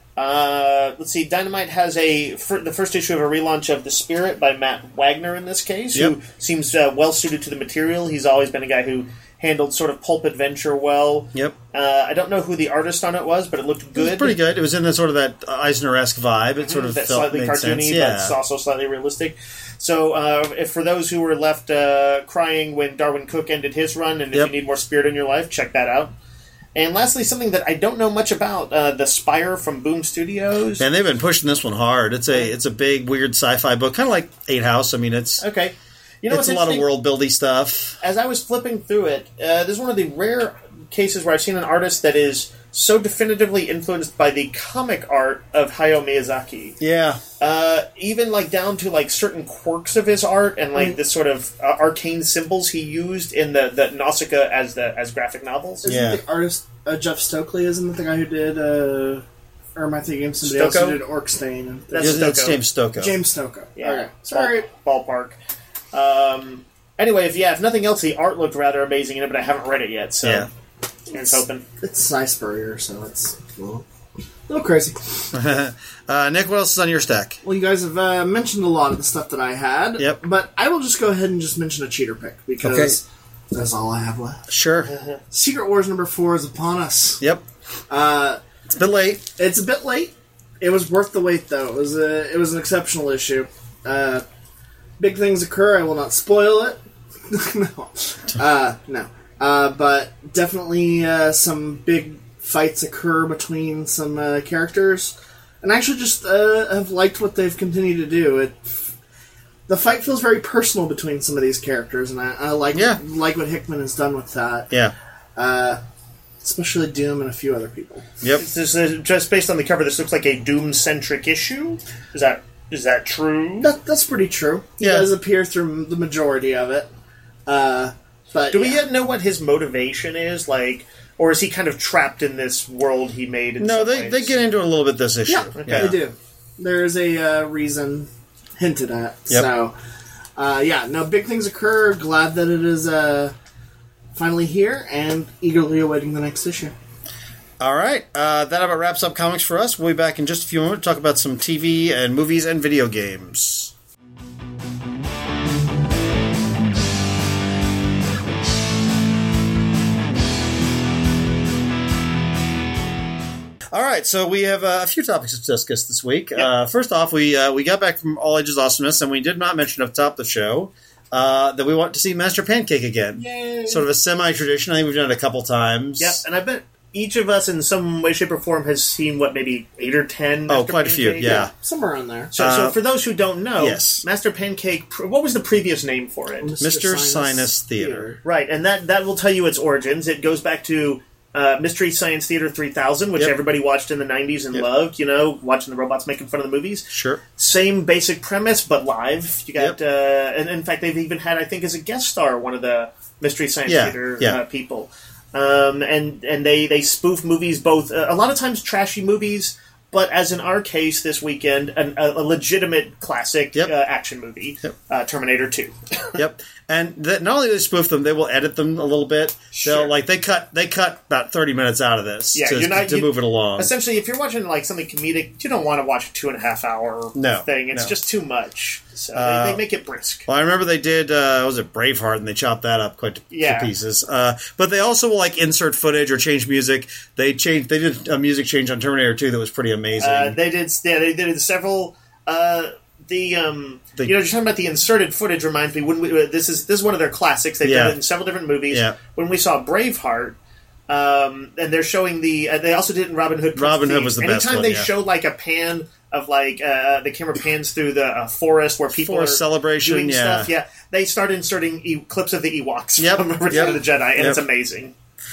Uh, let's see. Dynamite has a fir- the first issue of a relaunch of The Spirit by Matt Wagner in this case, yep. who seems uh, well suited to the material. He's always been a guy who handled sort of pulp adventure well. Yep. Uh, I don't know who the artist on it was, but it looked good. It was pretty good. It was in the sort of that Eisner-esque vibe. It sort of that felt slightly made cartoony, sense. but Yeah. it's also slightly realistic. So, uh, if for those who were left uh, crying when Darwin Cook ended his run, and if yep. you need more Spirit in your life, check that out. And lastly, something that I don't know much about, uh, The Spire from Boom Studios. And they've been pushing this one hard. It's a it's a big, weird sci-fi book, kind of like Eight House. I mean, it's okay. You know, it's a lot of world-building stuff. As I was flipping through it, uh, this is one of the rare cases where I've seen an artist that is so definitively influenced by the comic art of Hayao Miyazaki. Yeah. Uh, even like down to like certain quirks of his art and like Mm. this sort of uh, arcane symbols he used in the, the Nausicaa as the as graphic novels. Isn't Yeah. the artist uh, Jeff Stokely? Isn't it the guy who did? Uh, or am I thinking of somebody Stocco? else who did Orkstein? And That's It's, it's Stocco. James Stocco. James Stocco. Yeah. Okay. Sorry. Ball, ballpark. Um, anyway, if yeah, if nothing else, the art looked rather amazing in it, but I haven't read it yet, so Yeah. here's hoping. It's Cy Spurrier, so it's well, a little crazy. uh, Nick, what else is on your stack? Well, you guys have uh, mentioned a lot of the stuff that I had. Yep. But I will just go ahead and just mention a cheater pick because that's all I have left. Sure. Secret Wars number four is upon us. Yep. Uh, It's a bit late. it's a bit late. It was worth the wait, though. It was a, it was an exceptional issue. Uh, big things occur. I will not spoil it. no. Uh, no. Uh, but definitely uh, some big fights occur between some uh, characters. And I actually just uh, have liked what they've continued to do. It, the fight feels very personal between some of these characters, and I, I like Yeah. like what Hickman has done with that. Yeah. Uh, especially Doom and a few other people. Yep. This is, just based on the cover, this looks like a Doom-centric issue. Is that is that true? That, that's pretty true. He Yeah. does appear through the majority of it. Uh, but Do we yeah. yet know what his motivation is? Like, or is he kind of trapped in this world he made? In No, some they, ways? they get into it a little bit this issue. Yeah, Okay. they do. There is a uh, reason hinted at. Yep. So, uh, yeah, no, big things occur. Glad that it is uh, finally here and eagerly awaiting the next issue. All right. Uh, that about wraps up comics for us. We'll be back in just a few moments to talk about some T V and movies and video games. All right, so we have uh, a few topics to discuss this week. Yep. Uh, first off, we uh, we got back from All Ages Awesomeness, and we did not mention up top of the show uh, that we want to see Master Pancake again. Yay. Sort of a semi-tradition. I think we've done it a couple times. Yep, and I bet each of us in some way, shape, or form has seen, what, maybe eight or ten Oh, Master quite a few, Pancake? yeah. Somewhere on there. So, Uh, so for those who don't know, yes. Master Pancake, pr- what was the previous name for it? Mister Sinus Theater. Right, and that, that will tell you its origins. It goes back to uh, Mystery Science Theater three thousand, which Yep. everybody watched in the nineties and Yep. loved, you know, watching the robots making fun of the movies. Sure. Same basic premise, but live. You got, Yep. uh, and in fact, they've even had, I think, as a guest star, one of the Mystery Science Yeah, Theater yeah. Uh, people. Um, and and they, they spoof movies, both uh, a lot of times trashy movies, but as in our case this weekend, an, a, a legitimate classic Yep. uh, action movie, Yep. uh, Terminator two. Yep, and that not only do they spoof them, they will edit them a little bit. Sure. They'll like they cut they cut about thirty minutes out of this Yeah, to, you're not- to you- move it along. Essentially, if you're watching like something comedic, you don't want to watch a two and a half hour No, thing. It's no. just too much. So Uh, they, they make it brisk. Well, I remember they did, uh, was it Braveheart, and they chopped that up quite to, Yeah. to pieces. Uh, but they also will, like, insert footage or change music. They changed, they did a music change on Terminator two that was pretty amazing. Uh, they did, yeah, they did several. Uh, the um, The- you know, just talking about the inserted footage reminds me when we uh, this is this is one of their classics. They've Yeah. done it in several different movies. Yeah. When we saw Braveheart. Um, and they're showing the. Uh, they also did it in Robin Hood. Prince Robin of Hood Thieves. was the Anytime best one, they yeah. showed like a pan of like uh, the camera pans through the uh, forest where people Forest are celebration, doing yeah. stuff. Yeah, they started inserting e- clips of the Ewoks Yep, from Return yep, of the Jedi, and yep. it's amazing.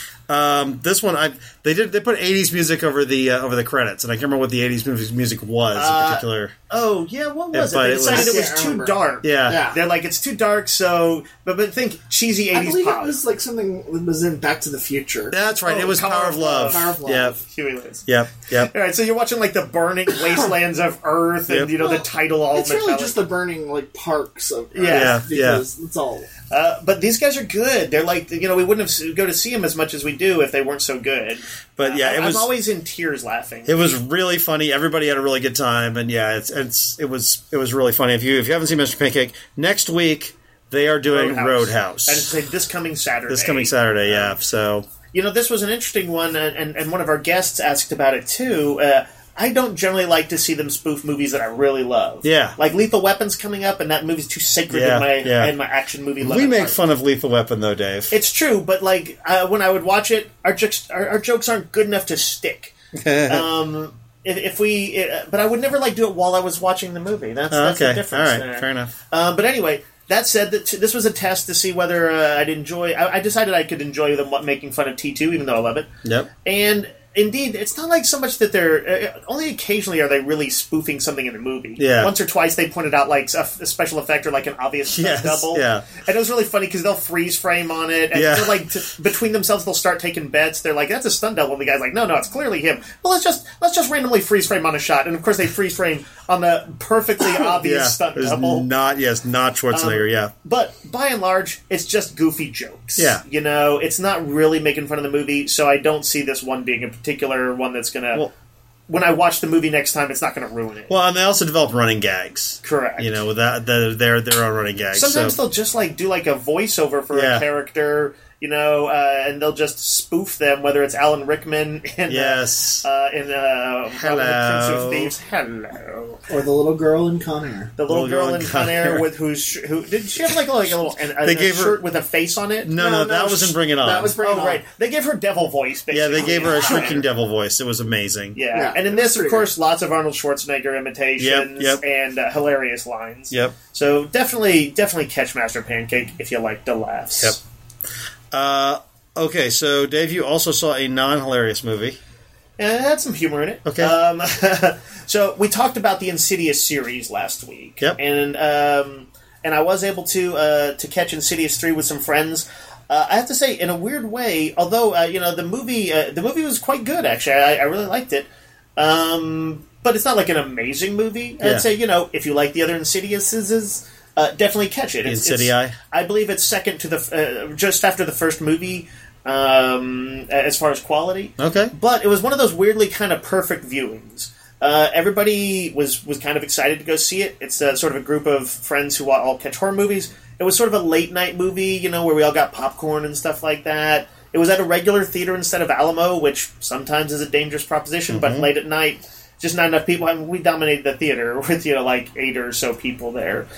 Um, this one, I they did they put eighties music over the uh, over the credits, and I can't remember what the eighties movie music was Uh, in particular. Oh yeah, what was Yeah, it? but They it decided was- it was, Yeah, I too remember. dark. Yeah. Yeah. They're like it's too dark. So, but but think cheesy I eighties believe pop. it was like something that was in Back to the Future. That's right. Oh, it was Power Power, of of Love. Power of Love. Yep, Huey Lewis. yep, yep. All right, so you're watching like the burning wastelands of Earth, and Yep. you know the title all It's really metallic. just the burning like parks of Yeah, yeah. because that's all. Uh, but these guys are good. They're like, you know, we wouldn't have go to see them as much as we do if they weren't so good. But yeah, Uh, it was I'm always in tears laughing. it was really funny. Everybody had a really good time, and yeah, it's it's it was it was really funny. If you if you haven't seen Mister Pancake, next week they are doing Roadhouse. And it's like this coming Saturday. This coming Saturday, yeah. So You know, this was an interesting one, and, and, and one of our guests asked about it too. Uh, I don't generally like to see them spoof movies that I really love. Yeah. Like Lethal Weapon's coming up, and that movie's too sacred Yeah, in my yeah. in my action movie. love we and make heart. fun of Lethal Weapon, though, Dave. It's true, but like uh, when I would watch it, our jokes our, our jokes aren't good enough to stick. um, if, if we, uh, but I would never like do it while I was watching the movie. That's, Oh, that's okay, the difference. all right, there. fair enough. Um, but anyway, that said, that this was a test to see whether uh, I'd enjoy. I, I decided I could enjoy them making fun of T two, even though I love it. Yep. And indeed, it's not like so much that they're. Uh, only occasionally are they really spoofing something in the movie. Yeah. Once or twice they pointed out like a, a special effect or like an obvious stunt Yes, double. yeah. And it was really funny because they'll freeze frame on it, and Yeah. they're like t- between themselves they'll start taking bets. They're like, "That's a stunt double." And the guy's like, "No, no, it's clearly him." Well, let's just let's just randomly freeze frame on a shot, and of course they freeze frame on the perfectly obvious Yeah. stunt It's double. not yes, not Schwarzenegger. yeah. But by and large, it's just goofy jokes. Yeah. You know, it's not really making fun of the movie, so I don't see this one being a particular one that's going to... Well- when I watch the movie next time, it's not going to ruin it. Well, and they also developed running gags. Correct. You know, with that the, their their own running gags. Sometimes so. they'll just, like, do, like, a voiceover for Yeah. a character, you know, uh, and they'll just spoof them, whether it's Alan Rickman in, Yes. uh, uh, in uh, Hello. Robin Hood, Prince of Thieves. Hello. Or the little girl in Con Air. The little, Little girl girl in in Con Con Air Air. with who's who did she have like a, like a little a, They a gave her- shirt with a face on it? no, no, that was in Bring It On. That was Bring It Oh On. right, they gave her devil voice. Basically. yeah, they gave her a shrieking devil voice. It was amazing. Yeah. Yeah, and in it was this, of pretty course, lots of Arnold Schwarzenegger imitations Yep, yep. and uh, hilarious lines. Yep. So definitely, definitely catch Master Pancake if you like the laughs. Yep. Uh, okay, so Dave, you also saw a non-hilarious movie. And it had some humor in it. Okay. Um, so we talked about the Insidious series last week. Yep. And um, and I was able to uh, to catch Insidious three with some friends. Uh, I have to say, in a weird way, although uh, you know the movie uh, the movie was quite good. Actually, I, I really liked it. Um, but it's not like an amazing movie. Yeah. I'd say, you know, if you like the other Insidiouses, uh, definitely catch it. It's, Insidii? it's- I believe it's second to the uh, just after the first movie um, as far as quality. Okay. But it was one of those weirdly kind of perfect viewings. Uh, everybody was, was kind of excited to go see it. It's uh, sort of a group of friends who all catch horror movies. It was sort of a late night movie, you know, where we all got popcorn and stuff like that. It was at a regular theater instead of Alamo, which sometimes is a dangerous proposition, but late at night, just not enough people. I mean, we dominated the theater with, you know, like eight or so people there.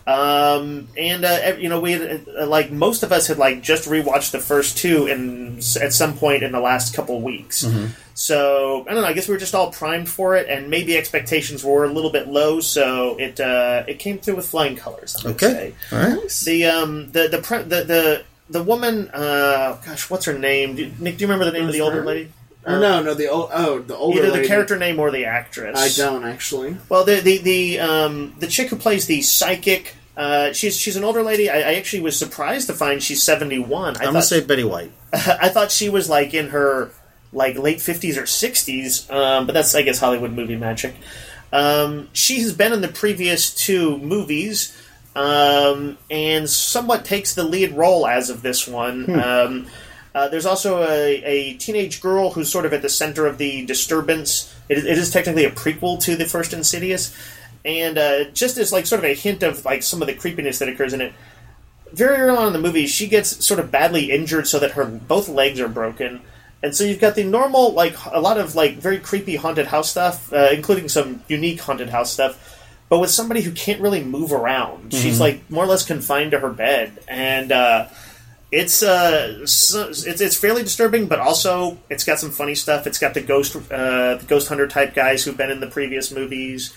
Um, and, uh, you know, we had, uh, like, most of us had, like, just rewatched the first two in, at some point in the last couple of weeks. So, I don't know, I guess we were just all primed for it, and maybe expectations were a little bit low, so it, uh, it came through with flying colors, I'm gonna Okay. say. All right. The, um, the, the, pre- the, the, the woman, uh, gosh, what's her name? Do, Nick, do you remember the name of the older Rosemary? lady? Or no, no, the old, oh, the older Either the lady. character name or the actress. I don't actually. Well, the the the um, the chick who plays the psychic, uh, she's she's an older lady. I, I actually was surprised to find she's seventy one. I I'm gonna thought say Betty White. I thought she was like in her like late fifties or sixties, um, but that's I guess Hollywood movie magic. Um, she has been in the previous two movies, um, and somewhat takes the lead role as of this one. Um, uh, there's also a, a teenage girl who's sort of at the center of the disturbance. It, it is technically a prequel to the first Insidious. And uh, just as like sort of a hint of like some of the creepiness that occurs in it, very early on in the movie, she gets sort of badly injured so that her both legs are broken. And so you've got the normal, like, a lot of, like, very creepy haunted house stuff, uh, including some unique haunted house stuff, but with somebody who can't really move around. Mm-hmm. She's, like, more or less confined to her bed. And uh, it's, uh, so, it's it's fairly disturbing, but also it's got some funny stuff. It's got the ghost, uh, the ghost hunter type guys who've been in the previous movies.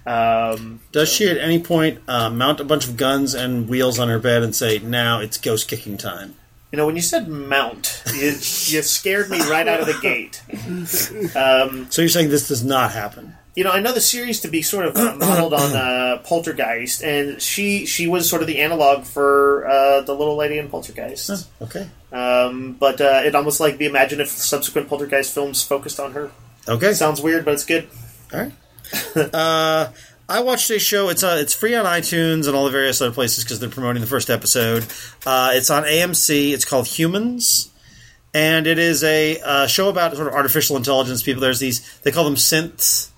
Um, Does she at any point uh, mount a bunch of guns and wheels on her bed and say, now it's ghost kicking time? You know, when you said mount, you, you scared me right out of the gate. Um, so you're saying this does not happen? You know, I know the series to be sort of modeled on uh, Poltergeist, and she she was sort of the analog for uh, the little lady in Poltergeist. Oh, okay. Um, but uh, it almost like be imagined if subsequent Poltergeist films focused on her. Okay. Sounds weird, but it's good. All right. uh, I watched a show. It's uh, it's free on iTunes and all the various other places because they're promoting the first episode. Uh, it's on A M C. It's called Humans, and it is a uh, show about sort of artificial intelligence people. There's these, they call them synths,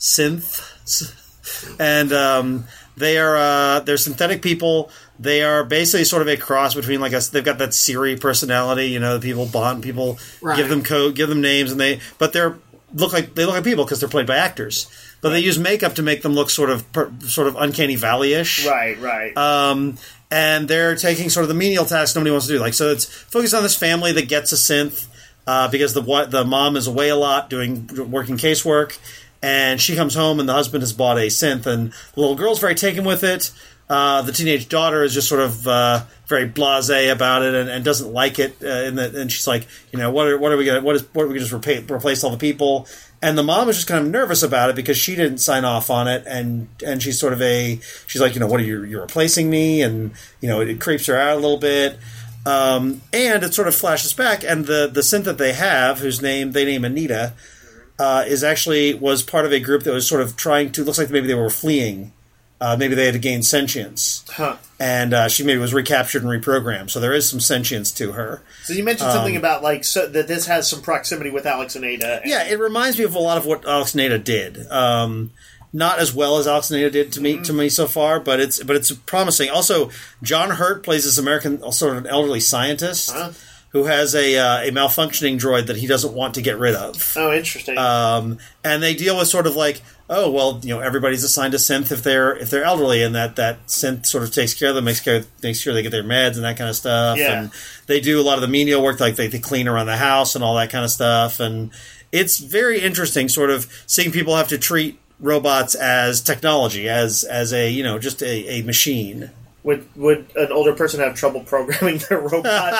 synths, and um, they are uh, they're synthetic people. They are basically sort of a cross between, like, a, they've got that Siri personality. You know, people bond people, right. give them code, give them names, and they but they're look like they look like people because they're played by actors. But they use makeup to make them look sort of per, sort of Uncanny Valley-ish. Right, right. Um, and they're taking sort of the menial tasks nobody wants to do. Like, so it's focused on this family that gets a synth uh, because the the mom is away a lot doing working casework, and she comes home and the husband has bought a synth, and the little girl's very taken with it. Uh, the teenage daughter is just sort of uh, very blasé about it and, and doesn't like it. Uh, and, the, and she's like, you know, what are what are we gonna what is what are we gonna just repa- replace all the people? And the mom is just kind of nervous about it because she didn't sign off on it, and and she's sort of a she's like, you know, what are you you're replacing me, and you know, it, it creeps her out a little bit. Um, and it sort of flashes back, and the the synth that they have, whose name they name Anita, uh, is actually was part of a group that was sort of trying to. Looks like maybe they were fleeing. Uh, maybe they had to gain sentience. Huh. And uh, she maybe was recaptured and reprogrammed. So there is some sentience to her. So you mentioned um, something about, like, so that this has some proximity with Alex and Ada. Yeah, it reminds me of a lot of what Alex and Ada did. Um, not as well as Alex and Ada did to me mm-hmm. to me so far, but it's but it's promising. Also, John Hurt plays this American, sort of an elderly scientist huh? who has a uh, a malfunctioning droid that he doesn't want to get rid of. Oh, interesting. Um, and they deal with sort of like, oh, well, you know, everybody's assigned a synth if they're if they're elderly, and that, that synth sort of takes care of them, makes care makes sure they get their meds and that kind of stuff. Yeah. And they do a lot of the menial work, like they, they clean around the house and all that kind of stuff. And it's very interesting, sort of seeing people have to treat robots as technology, as as a you know just a, a machine. Would would an older person have trouble programming their robot?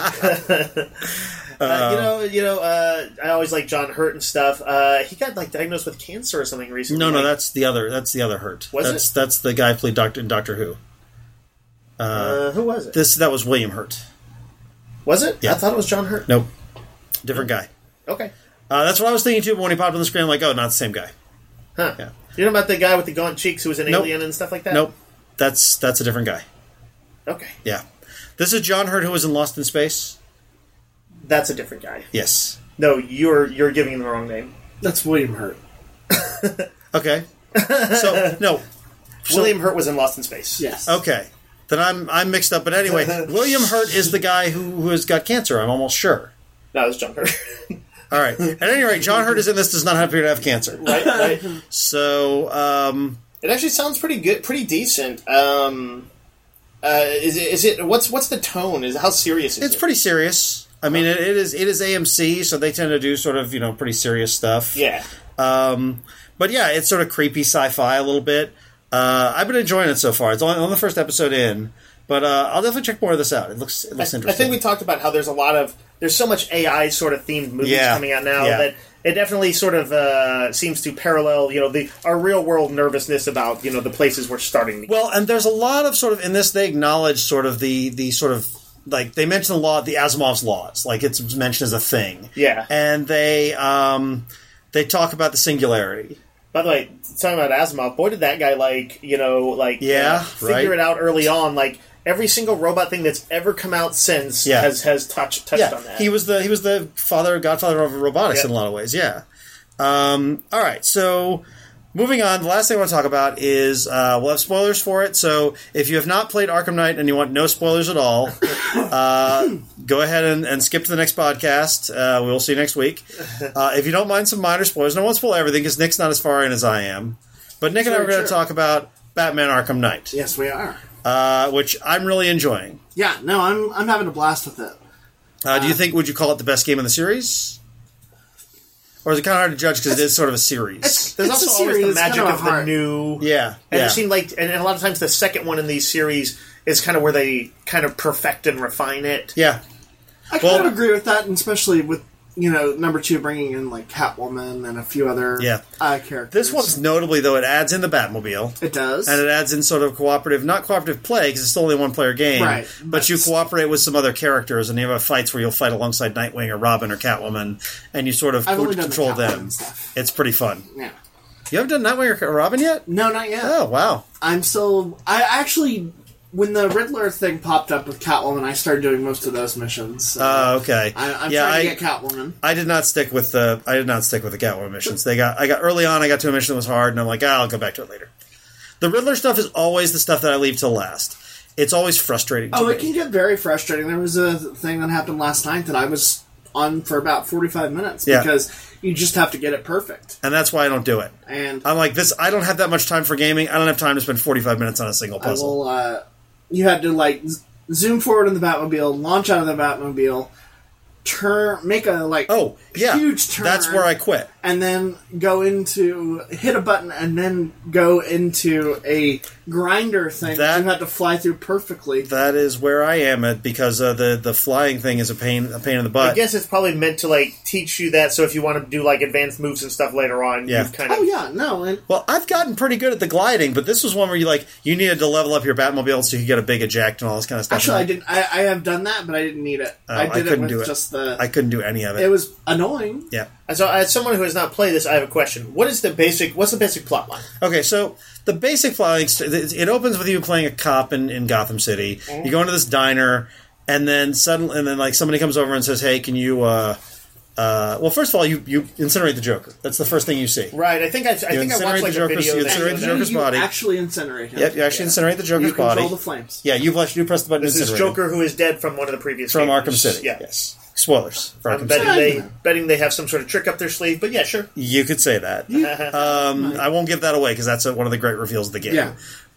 Uh, you know, you know. Uh, I always like John Hurt and stuff. Uh, he got like diagnosed with cancer or something recently. No, no, like, that's the other. That's the other Hurt. Was that's, it? That's the guy who played Doctor in Doctor Who. Uh, uh, who was it? This that was William Hurt. Was it? Yeah. I thought it was John Hurt. Nope, different guy. Okay. Uh, that's what I was thinking too. But when he popped on the screen, I'm like, oh, not the same guy. Huh? Yeah. You know about the guy with the gaunt cheeks who was an nope. alien and stuff like that? Nope. That's that's a different guy. Okay. Yeah. This is John Hurt, who was in Lost in Space. That's a different guy. Yes. No, you're you're giving him the wrong name. That's William Hurt. Okay. So no, so, William Hurt was in Lost in Space. Yes. Okay. Then I'm I'm mixed up. But anyway, William Hurt is the guy who, who has got cancer. I'm almost sure. No, it's John Hurt. All right. At any rate, John Hurt is in this. Does not appear to have cancer. Right. Right. So um, it actually sounds pretty good, pretty decent. Um, uh, is it? Is it? What's what's the tone? Is how serious is it's it? It's pretty serious. I mean, it, it is it is A M C, so they tend to do sort of, you know, pretty serious stuff. Yeah. Um, but yeah, it's sort of creepy sci-fi a little bit. Uh, I've been enjoying it so far. It's only on the first episode in, but uh, I'll definitely check more of this out. It looks it looks I, interesting. I think we talked about how there's a lot of there's so much A I sort of themed movies yeah. coming out now yeah. that it definitely sort of uh, seems to parallel, you know, the our real world nervousness about, you know, the places we're starting. To well, and there's a lot of sort of in this they acknowledge sort of the the sort of. Like, they mention the law, the Asimov's laws. Like, it's mentioned as a thing. Yeah. And they um, they talk about the singularity. By the way, talking about Asimov, boy, did that guy, like, you know, like, yeah, uh, figure right. it out early on. Like, every single robot thing that's ever come out since yeah. has, has touched touched yeah. on that. He was the he was the father, godfather of robotics yep. in a lot of ways, yeah. Um, all right, so moving on, the last thing I want to talk about is uh, we'll have spoilers for it. So if you have not played Arkham Knight and you want no spoilers at all, uh, go ahead and, and skip to the next podcast. Uh, we'll see you next week. Uh, if you don't mind some minor spoilers, and I won't spoil everything because Nick's not as far in as I am. But Nick and I are going to talk about Batman Arkham Knight. Yes, we are. Uh, which I'm really enjoying. Yeah, no, I'm I'm having a blast with it. Uh, do you think, would you call it the best game in the series? Or is it kind of hard to judge because it is sort of a series? It's, There's it's also a always series, the magic kind of of the hard. Yeah, new. And yeah. it seemed like, and a lot of times the second one in these series is kind of where they kind of perfect and refine it. Yeah. I kind Well- of agree with that, and especially with, you know, number two bringing in, like, Catwoman and a few other Yeah. uh, characters. This one's notably, though, it adds in the Batmobile. It does. And it adds in sort of cooperative, not cooperative play, because it's still only a one-player game. Right, But, but- you cooperate with some other characters, and you have fights where you'll fight alongside Nightwing or Robin or Catwoman, and you sort of I've only done the control Catwoman them. stuff. It's pretty fun. Yeah. You haven't done Nightwing or Robin yet? No, not yet. Oh, wow. I'm still... I actually... When the Riddler thing popped up with Catwoman, I started doing most of those missions. So Uh, okay. I, I'm yeah, trying I, to get Catwoman. I did not stick with the I did not stick with the Catwoman missions. They got I got early on. I got to a mission that was hard, and I'm like, ah, I'll go back to it later. The Riddler stuff is always the stuff that I leave till last. It's always frustrating. To Oh, me. it can get very frustrating. There was a thing that happened last night that I was on for about forty-five minutes Yeah. because you just have to get it perfect. and that's why I don't do it. And I'm like this. I don't have that much time for gaming. I don't have time to spend forty-five minutes on a single I puzzle. will. Uh, you had to like z- zoom forward in the Batmobile, launch out of the Batmobile, turn, make a like oh, yeah, huge turn. That's where I quit. and then go into hit a button and then go into a grinder thing That- that you had to fly through perfectly. That is where I am at because uh, the the flying thing is a pain a pain in the butt. I guess it's probably meant to like teach you that. So if you want to do like advanced moves and stuff later on, Yeah. you've kind of Oh yeah, no, and Well, I've gotten pretty good at the gliding, but this was one where you like you needed to level up your Batmobile so you could get a big eject and all this kind of stuff. actually I And didn't. I, I have done that, but I didn't need it. Oh, I I did it couldn't with do it. just the. I couldn't do any of it. it was annoying. yeah. So, as someone who has not played this, I have a question. What is the basic? What's the basic plot line? Okay, so the basic flying st- it opens with you playing a cop in, in Gotham City. You go into this diner, and then suddenly, and then like somebody comes over and says, "Hey, can you?" Uh, uh, well, first of all, you, you incinerate the Joker. That's the first thing you see. Right. I think I, I think I incinerate watched like the a Joker's- video. you that incinerate shows the that. Joker's you body. actually incinerate him. Yep, you actually incinerate the Joker's You control body. the flames. Yeah, you flash, you press the button. This is incinerate him. Joker who is dead from one of the previous from games. Arkham City. Yeah. Yes. Spoilers for I'm Arkham betting City. they betting they have some sort of trick up their sleeve, but yeah, sure. You could say that. Um, I won't give that away because that's uh one of the great reveals of the game. Yeah.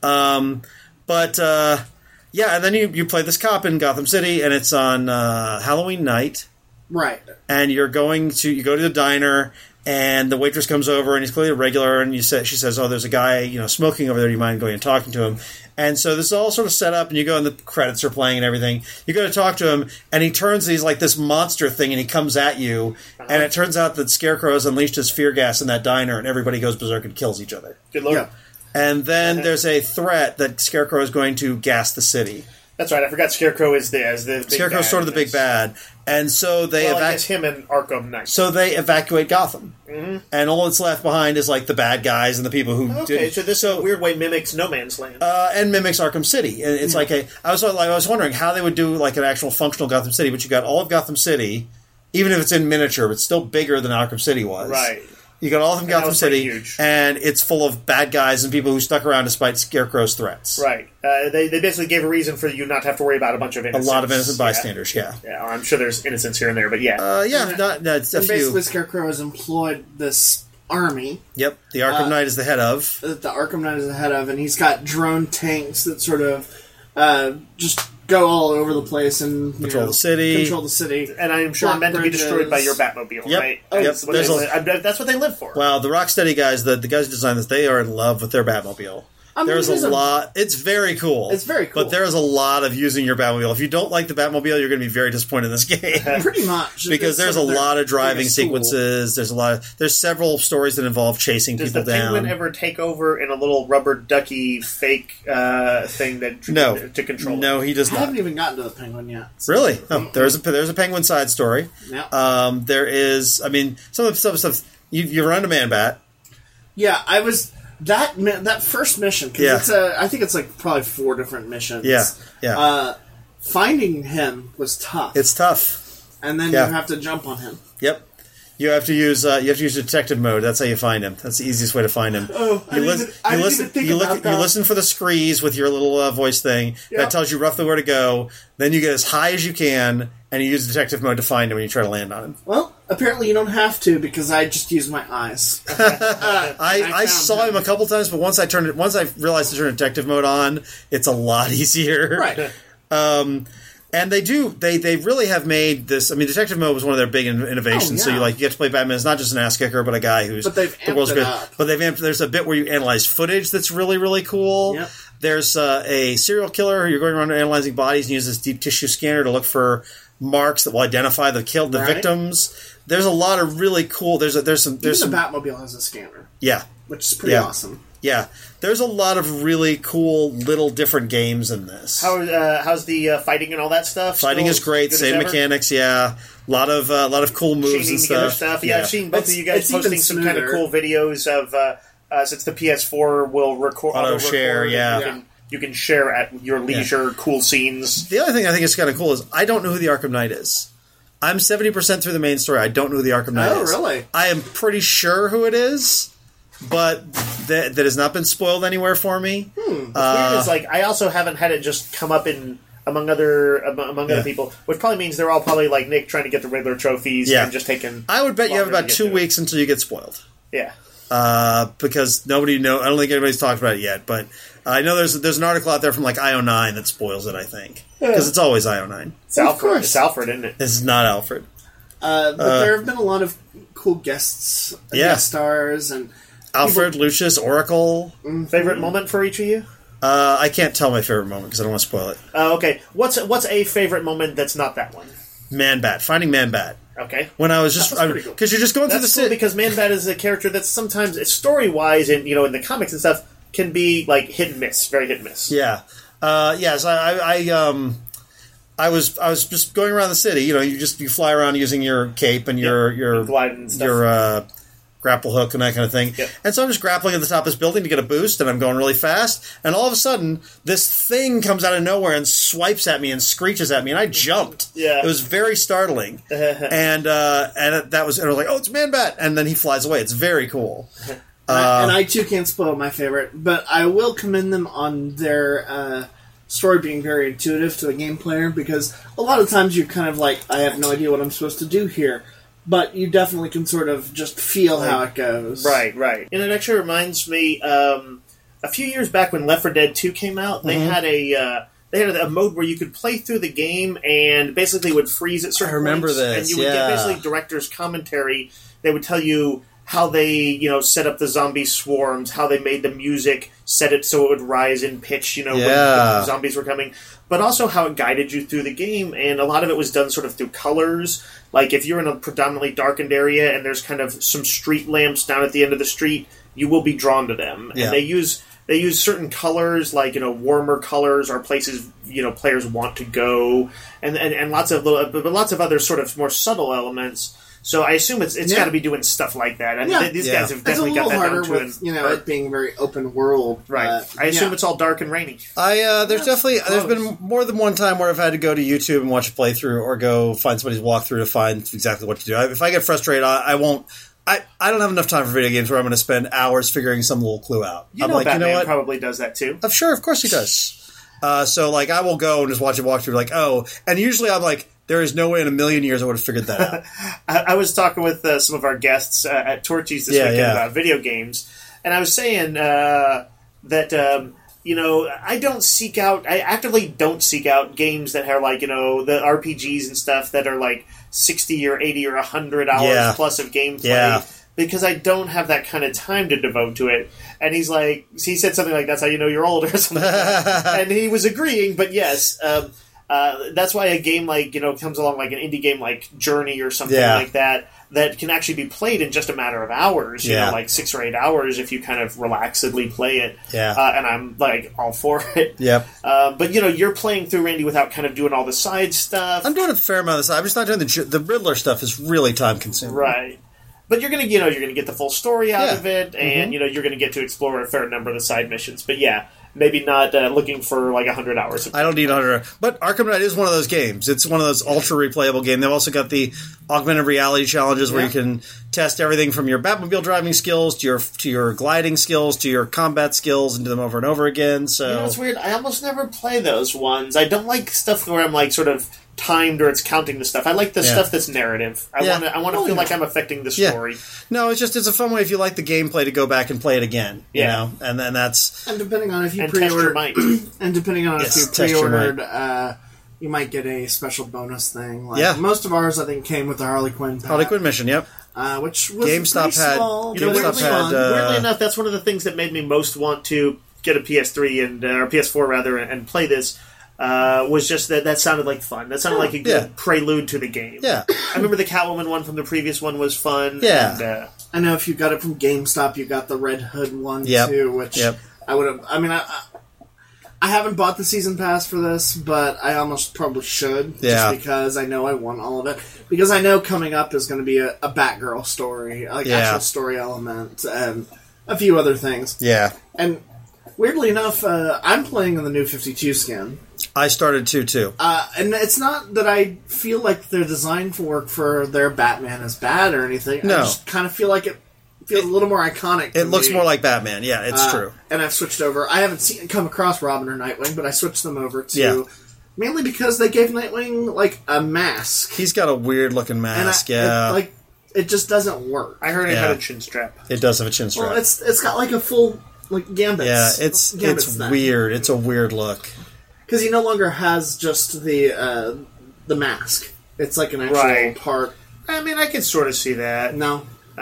Um, but uh, yeah, and then you you play this cop in Gotham City, and it's on uh, Halloween night, Right. and you're going to you go to the diner, and the waitress comes over, and he's clearly a regular, and you say she says, "Oh, there's a guy you know smoking over there. Do you mind going and talking to him?" And so this is all sort of set up, and you go, and the credits are playing and everything. You go to talk to him, and he turns, he's like this monster thing, and he comes at you, and it turns out that Scarecrow has unleashed his fear gas in that diner, and everybody goes berserk and kills each other. Good lord. Yeah. And then there's a threat that Scarecrow is going to gas the city. That's right. I forgot Scarecrow is the as the big Scarecrow's bad sort of the in big this. bad, and so they Well, I evac- guess him and Arkham Knight. so they evacuate Gotham, Mm-hmm. and all that's left behind is like the bad guys and the people who Okay, did. so this in a weird way mimics No Man's Land. uh, and mimics Arkham City. And it's like a. I was like I was wondering how they would do like an actual functional Gotham City, but you got all of Gotham City, even if it's in miniature, it's still bigger than Arkham City was. right. You got all of that Gotham was pretty City, huge. and it's full of bad guys and people who stuck around despite Scarecrow's threats. Right. Uh, they, they basically gave a reason for you not to have to worry about a bunch of A innocents. lot of innocent Yeah. bystanders. Yeah. Yeah, I'm sure there's innocents here and there, but yeah. Uh, yeah. Yeah. Not, that's a And basically, few. Scarecrow has employed this army Yep. The Arkham uh, Knight is the head of. that the Arkham Knight is the head of, and he's got drone tanks that sort of uh, just go all over the place and you Control know, the city. Control the city. and I'm sure block meant to be bridges. destroyed by your Batmobile, Yep. right? Yep. That's what, There's they, a- I bet that's what they live for. Wow, the Rocksteady guys, the, the guys who designed this, they are in love with their Batmobile. I mean, There's it is a a- lot. It's very cool. It's very cool. But there's a lot of using your Batmobile. If you don't like the Batmobile, you're going to be very disappointed in this game. Pretty much. because It's there's a sort of their lot of driving biggest tool. sequences. There's a lot of there's several stories that involve chasing Does people the down. Penguin ever take over in a little rubber ducky fake uh, thing that no, to control it? no, he does I not. haven't even gotten to the Penguin yet. so- Really? Oh, there's a there's a Penguin side story. Yeah. Um, there is. I mean, some of the stuff. stuff you you run a Man Bat. Yeah, I was that mi- that first mission. 'Cause Yeah. it's a, I think it's like probably four different missions. Yeah, yeah. Uh, finding him was tough, It's tough. and then yeah. you have to jump on him. Yep. You have to use uh, you have to use detective mode. That's how you find him. That's the easiest way to find him. Oh, I you didn't lis- even- I you didn't listen, even think you about look, that. you listen for the screes with your little uh, voice thing Yep. that tells you roughly where to go. Then you get as high as you can, and you use detective mode to find him when you try to land on him. Well, apparently you don't have to because I just use my eyes. I, I, found saw him a couple times, but once I turned it, once I realized to turn detective mode on, it's a lot easier. Right. Um, and they do they they really have made this. I mean, detective mode was one of their big in- innovations. Oh, So yeah. you like you get to play Batman as not just an ass kicker, but a guy who's But they've the world's amped it good. up. But they've amped, there's a bit where you analyze footage that's really really cool. Yep. There's uh, a serial killer who you're going around analyzing bodies and use this deep tissue scanner to look for marks that will identify the killed the Right. victims. There's a lot of really cool. There's a, there's some there's Even some the Batmobile has a scanner, yeah. which is pretty Yeah. awesome. Yeah, there's a lot of really cool little different games in this. How uh, how's the uh, fighting and all that stuff? Fighting Still is great, good as same ever? mechanics, yeah. A lot of a uh, lot of cool moves Chaining and together stuff. stuff. Yeah, I've seen both It's- of you guys it's even posting some kind of smoother. cool videos of uh, uh, since the P S four will record Auto auto share, record, yeah. You can, you can share at your leisure cool scenes. The other thing I think is kind of cool is I don't know who the Arkham Knight is. I'm seventy percent through the main story. I don't know who the Arkham Knight Oh, is. really? I am pretty sure who it is, but that, that has not been spoiled anywhere for me. Weird Uh, is like I also haven't had it just come up in among other among, among Yeah. other people, which probably means they're all probably like Nick trying to get the Riddler trophies Yeah. and just taking. I would bet you have longer to about get two to it. weeks until you get spoiled. Yeah. Uh, because nobody know. I don't think anybody's talked about it yet, but I know there's there's an article out there from like I O nine that spoils it. I think because it's always I O nine. It's Of Alfred. course. It's Alfred, isn't it? This is not Alfred. Uh, but Uh, there have been a lot of cool guests, Yeah. guest stars, and Alfred, Lucius, Oracle. Favorite moment for each of you? Uh, I can't tell my favorite moment because I don't want to spoil it. Uh, okay, what's what's a favorite moment that's not that one? Man Bat, finding Man Bat. Okay. When I was just That's pretty cool. because you're just going through That's the cool city. because Man Bat is a character that's sometimes story wise and you know in the comics and stuff can be like hit and miss, very hit and miss. Yeah. Uh, yes, I, I, I um, I was I was just going around the city. You know, you just you fly around using your cape and your Yep. your And glide and stuff. your uh, grapple hook and that kind of thing. Yep. And so I'm just grappling at the top of this building to get a boost, and I'm going really fast. And all of a sudden, this thing comes out of nowhere and swipes at me and screeches at me, and I jumped. Yeah. It was very startling. and uh, and it, that was and I was like, oh, it's Man Bat, and then he flies away. It's very cool. And, Uh, I, and I too can't spoil my favorite, but I will commend them on their uh, story being very intuitive to the game player because a lot of times you're kind of like, I have no idea what I'm supposed to do here, but you definitely can sort of just feel how it goes. Right, right. And it actually reminds me, um, a few years back when Left four Dead two came out, they Mm-hmm. had a uh, they had a mode where you could play through the game and basically would freeze at certain I remember points, this, and you would yeah. get basically director's commentary. They would tell you how they, you know, set up the zombie swarms, how they made the music, set it so it would rise in pitch, you know, when Yeah. the zombies were coming, but also how it guided you through the game, and a lot of it was done sort of through colors. Like, if you're in a predominantly darkened area and there's kind of some street lamps down at the end of the street, you will be drawn to them. Yeah. And they use they use certain colors, like, you know, warmer colors are places, you know, players want to go, and and, and lots of little, but lots of other sort of more subtle elements. So I assume it's it's Yeah. got to be doing stuff like that. I mean, Yeah. th- these Yeah. guys have It's a definitely little got that harder down to with, an you know, art. it being very open world. Right. but, I assume yeah. it's all dark and rainy. I uh, there's definitely there's Close. been more than one time where I've had to go to YouTube and watch a playthrough or go find somebody's walkthrough to find exactly what to do. I, if I get frustrated, I, I won't. I, I don't have enough time for video games where I'm going to spend hours figuring some little clue out. You I'm know, like, Batman you know what? probably does that too. I'm sure, of course he does. Uh, so like, I will go and just watch a walkthrough. Like, oh, and usually I'm like, there is no way in a million years I would have figured that out. I, I was talking with uh, some of our guests uh, at Torchies this Yeah, weekend yeah. about video games, and I was saying uh, that um, you know I don't seek out, I actively don't seek out games that are like you know the R P Gs and stuff that are like sixty or eighty or a hundred hours Yeah. plus of gameplay. Yeah. Because I don't have that kind of time to devote to it. And he's like, he said something like, that's how you know you're old or something like that. And he was agreeing, but yes, um, uh, that's why a game like, you know, comes along like an indie game like Journey or something Yeah. like that, that can actually be played in just a matter of hours, you Yeah. know, like six or eight hours if you kind of relaxedly play it. Yeah. Uh, and I'm like all for it. Yep. Uh, but, you know, you're playing through Randy without kind of doing all the side stuff. I'm doing a fair amount of this. I'm just not doing the J- the Riddler stuff. Is really time consuming. Right. But you're gonna, you know, you're gonna get the full story out Yeah. of it, and you know, you're gonna get to explore a fair number of the side missions. But yeah, maybe not uh, looking for like one hundred hours. I don't need one hundred. But Arkham Knight is one of those games. It's one of those ultra replayable games. They've also got the augmented reality challenges where Yeah. you can test everything from your Batmobile driving skills to your to your gliding skills to your combat skills and do them over and over again. So You know, it's weird. I almost never play those ones. I don't like stuff where I'm like sort of timed or it's counting the stuff. I like the Yeah. stuff that's narrative. I Yeah. want to. I want to Oh, feel yeah. like I'm affecting the Yeah. story. no, it's just it's a fun way if you like the gameplay to go back and play it again. You Yeah. know, and then that's And depending on if you And test your pre-order, might. and depending on Yes, if you test your pre-ordered, uh, you might get a special bonus thing. Like Yeah. most of ours, I think, came with the Harley Quinn pack, Harley Quinn mission. Yep. uh, which was GameStop pretty had- small, you know, but it GameStop was had, fun. uh, Weirdly enough, that's one of the things that made me most want to get a P S three and uh, or P S four rather and, and play this. Uh, was just that that sounded like fun. That sounded like a good Yeah. prelude to the game. Yeah. I remember the Catwoman one from the previous one was fun. Yeah. And, uh, I know if you got it from GameStop, you got the Red Hood one Yep. too, which Yep. I would have. I mean, I, I haven't bought the season pass for this, but I almost probably should, Yeah. just because I know I want all of it. Because I know coming up is going to be a, a Batgirl story, like Yeah. actual story element, and a few other things. Yeah. And weirdly enough, uh, I'm playing in the new fifty-two skin. I started to too. Uh, and it's not that I feel like their design for work for their Batman is bad or anything. No. I just kind of feel like it feels a little more iconic. to It looks me. more like Batman. Yeah, it's Uh, true. And I've switched over. I haven't seen come across Robin or Nightwing, but I switched them over to Yeah. mainly because they gave Nightwing like a mask. He's got a weird looking And I, mask. yeah, it, like it just doesn't work. I heard it Yeah. had a chin strap. it does have a chin strap. Well, it's it's got like a full like gambit. yeah, it's it's weird. It's a weird look. because he no longer has just the uh, the mask. It's like an actual Right. part. I mean, I can sort of see that. No,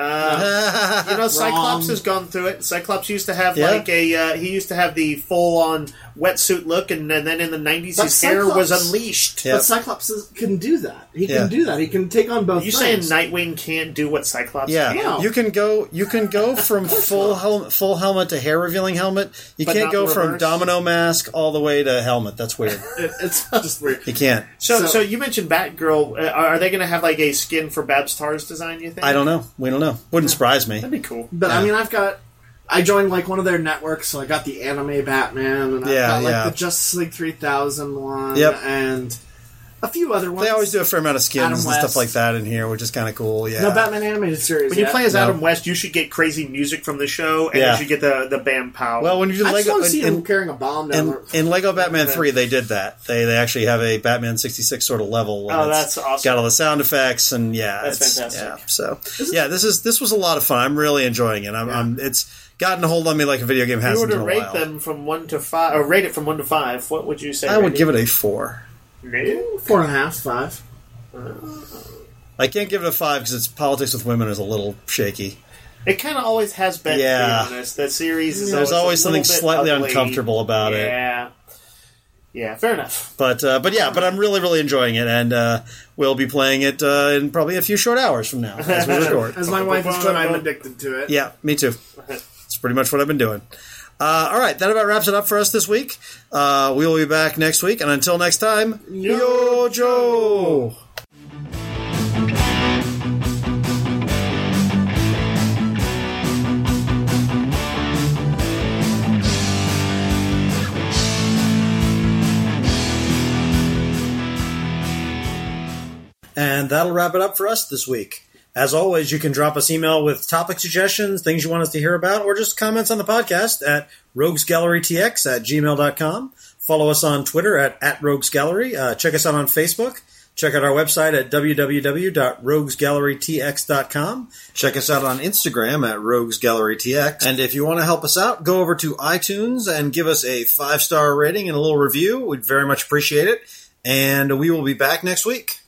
Uh, you know, Cyclops Wrong. has gone through it. Cyclops used to have Yeah. like a uh, he used to have the full on wetsuit look, and, and then in the nineties, But his hair was Cyclops- unleashed. Yeah. but Cyclops is, can do that. He Yeah. can do that. He can take on both. Are you saying things. Nightwing can't do what Cyclops Yeah, can? No. you can go. You can go from full not. helmet, full helmet to hair revealing helmet. You But can't not go the from reverse? domino mask all the way to helmet. That's weird. It, it's just weird. You can't. So, so, So- you mentioned Batgirl. Uh, are they going to have like a skin for Babs Tarr's design? You think? I don't know. We don't know. Wouldn't surprise me. That'd be cool. But Yeah. I mean, I've got. I joined like one of their networks, so I got the anime Batman, and I've Yeah, got like yeah. the Justice League three thousand one, Yep. and a few other ones. They always do a fair amount of skins Adam and West. stuff like that in here, which is kind of cool. Yeah. No Batman animated series. When you yet. play as No. Adam West, you should get crazy music from the show, and Yeah. you should get the the Bam Pow. well, when you do I just Lego want to see in, him carrying a bomb down in, the. in Lego Batman three, they did that. They they actually have a Batman sixty-six sort of level. and Oh, it's that's awesome. Got all the sound effects and yeah, That's it's, fantastic. Yeah, so yeah, this is this was a lot of fun. I'm really enjoying it. I'm, I'm it's gotten a hold on me like a video game if you hasn't were in to a rate while. them from one to five, or rate it from one to five, what would you say? I would give it a four. it. Four and a half, five. I can't give it a five because its politics with women is a little shaky. It kind of always has been. Yeah. To be honest, that series is There's always a little something bit slightly ugly. uncomfortable about it. Yeah. Yeah, fair enough. But uh, but yeah, but I'm really really enjoying it, and uh, we'll be playing it uh, in probably a few short hours from now as we record. As my wife has put, I'm addicted to it. Yeah, me too. It's pretty much what I've been doing. Uh, all right, that about wraps it up for us this week. Uh, we will be back next week, and until next time, Yo Joe! And that'll wrap it up for us this week. As always, you can drop us email with topic suggestions, things you want us to hear about, or just comments on the podcast at roguesgallerytx at gmail dot com. Follow us on Twitter at, at roguesgallery. Uh, check us out on Facebook. Check out our website at w w w dot rogues gallery t x dot com. Check us out on Instagram at roguesgallerytx. And if you want to help us out, go over to iTunes and give us a five-star rating and a little review. We'd very much appreciate it. And we will be back next week.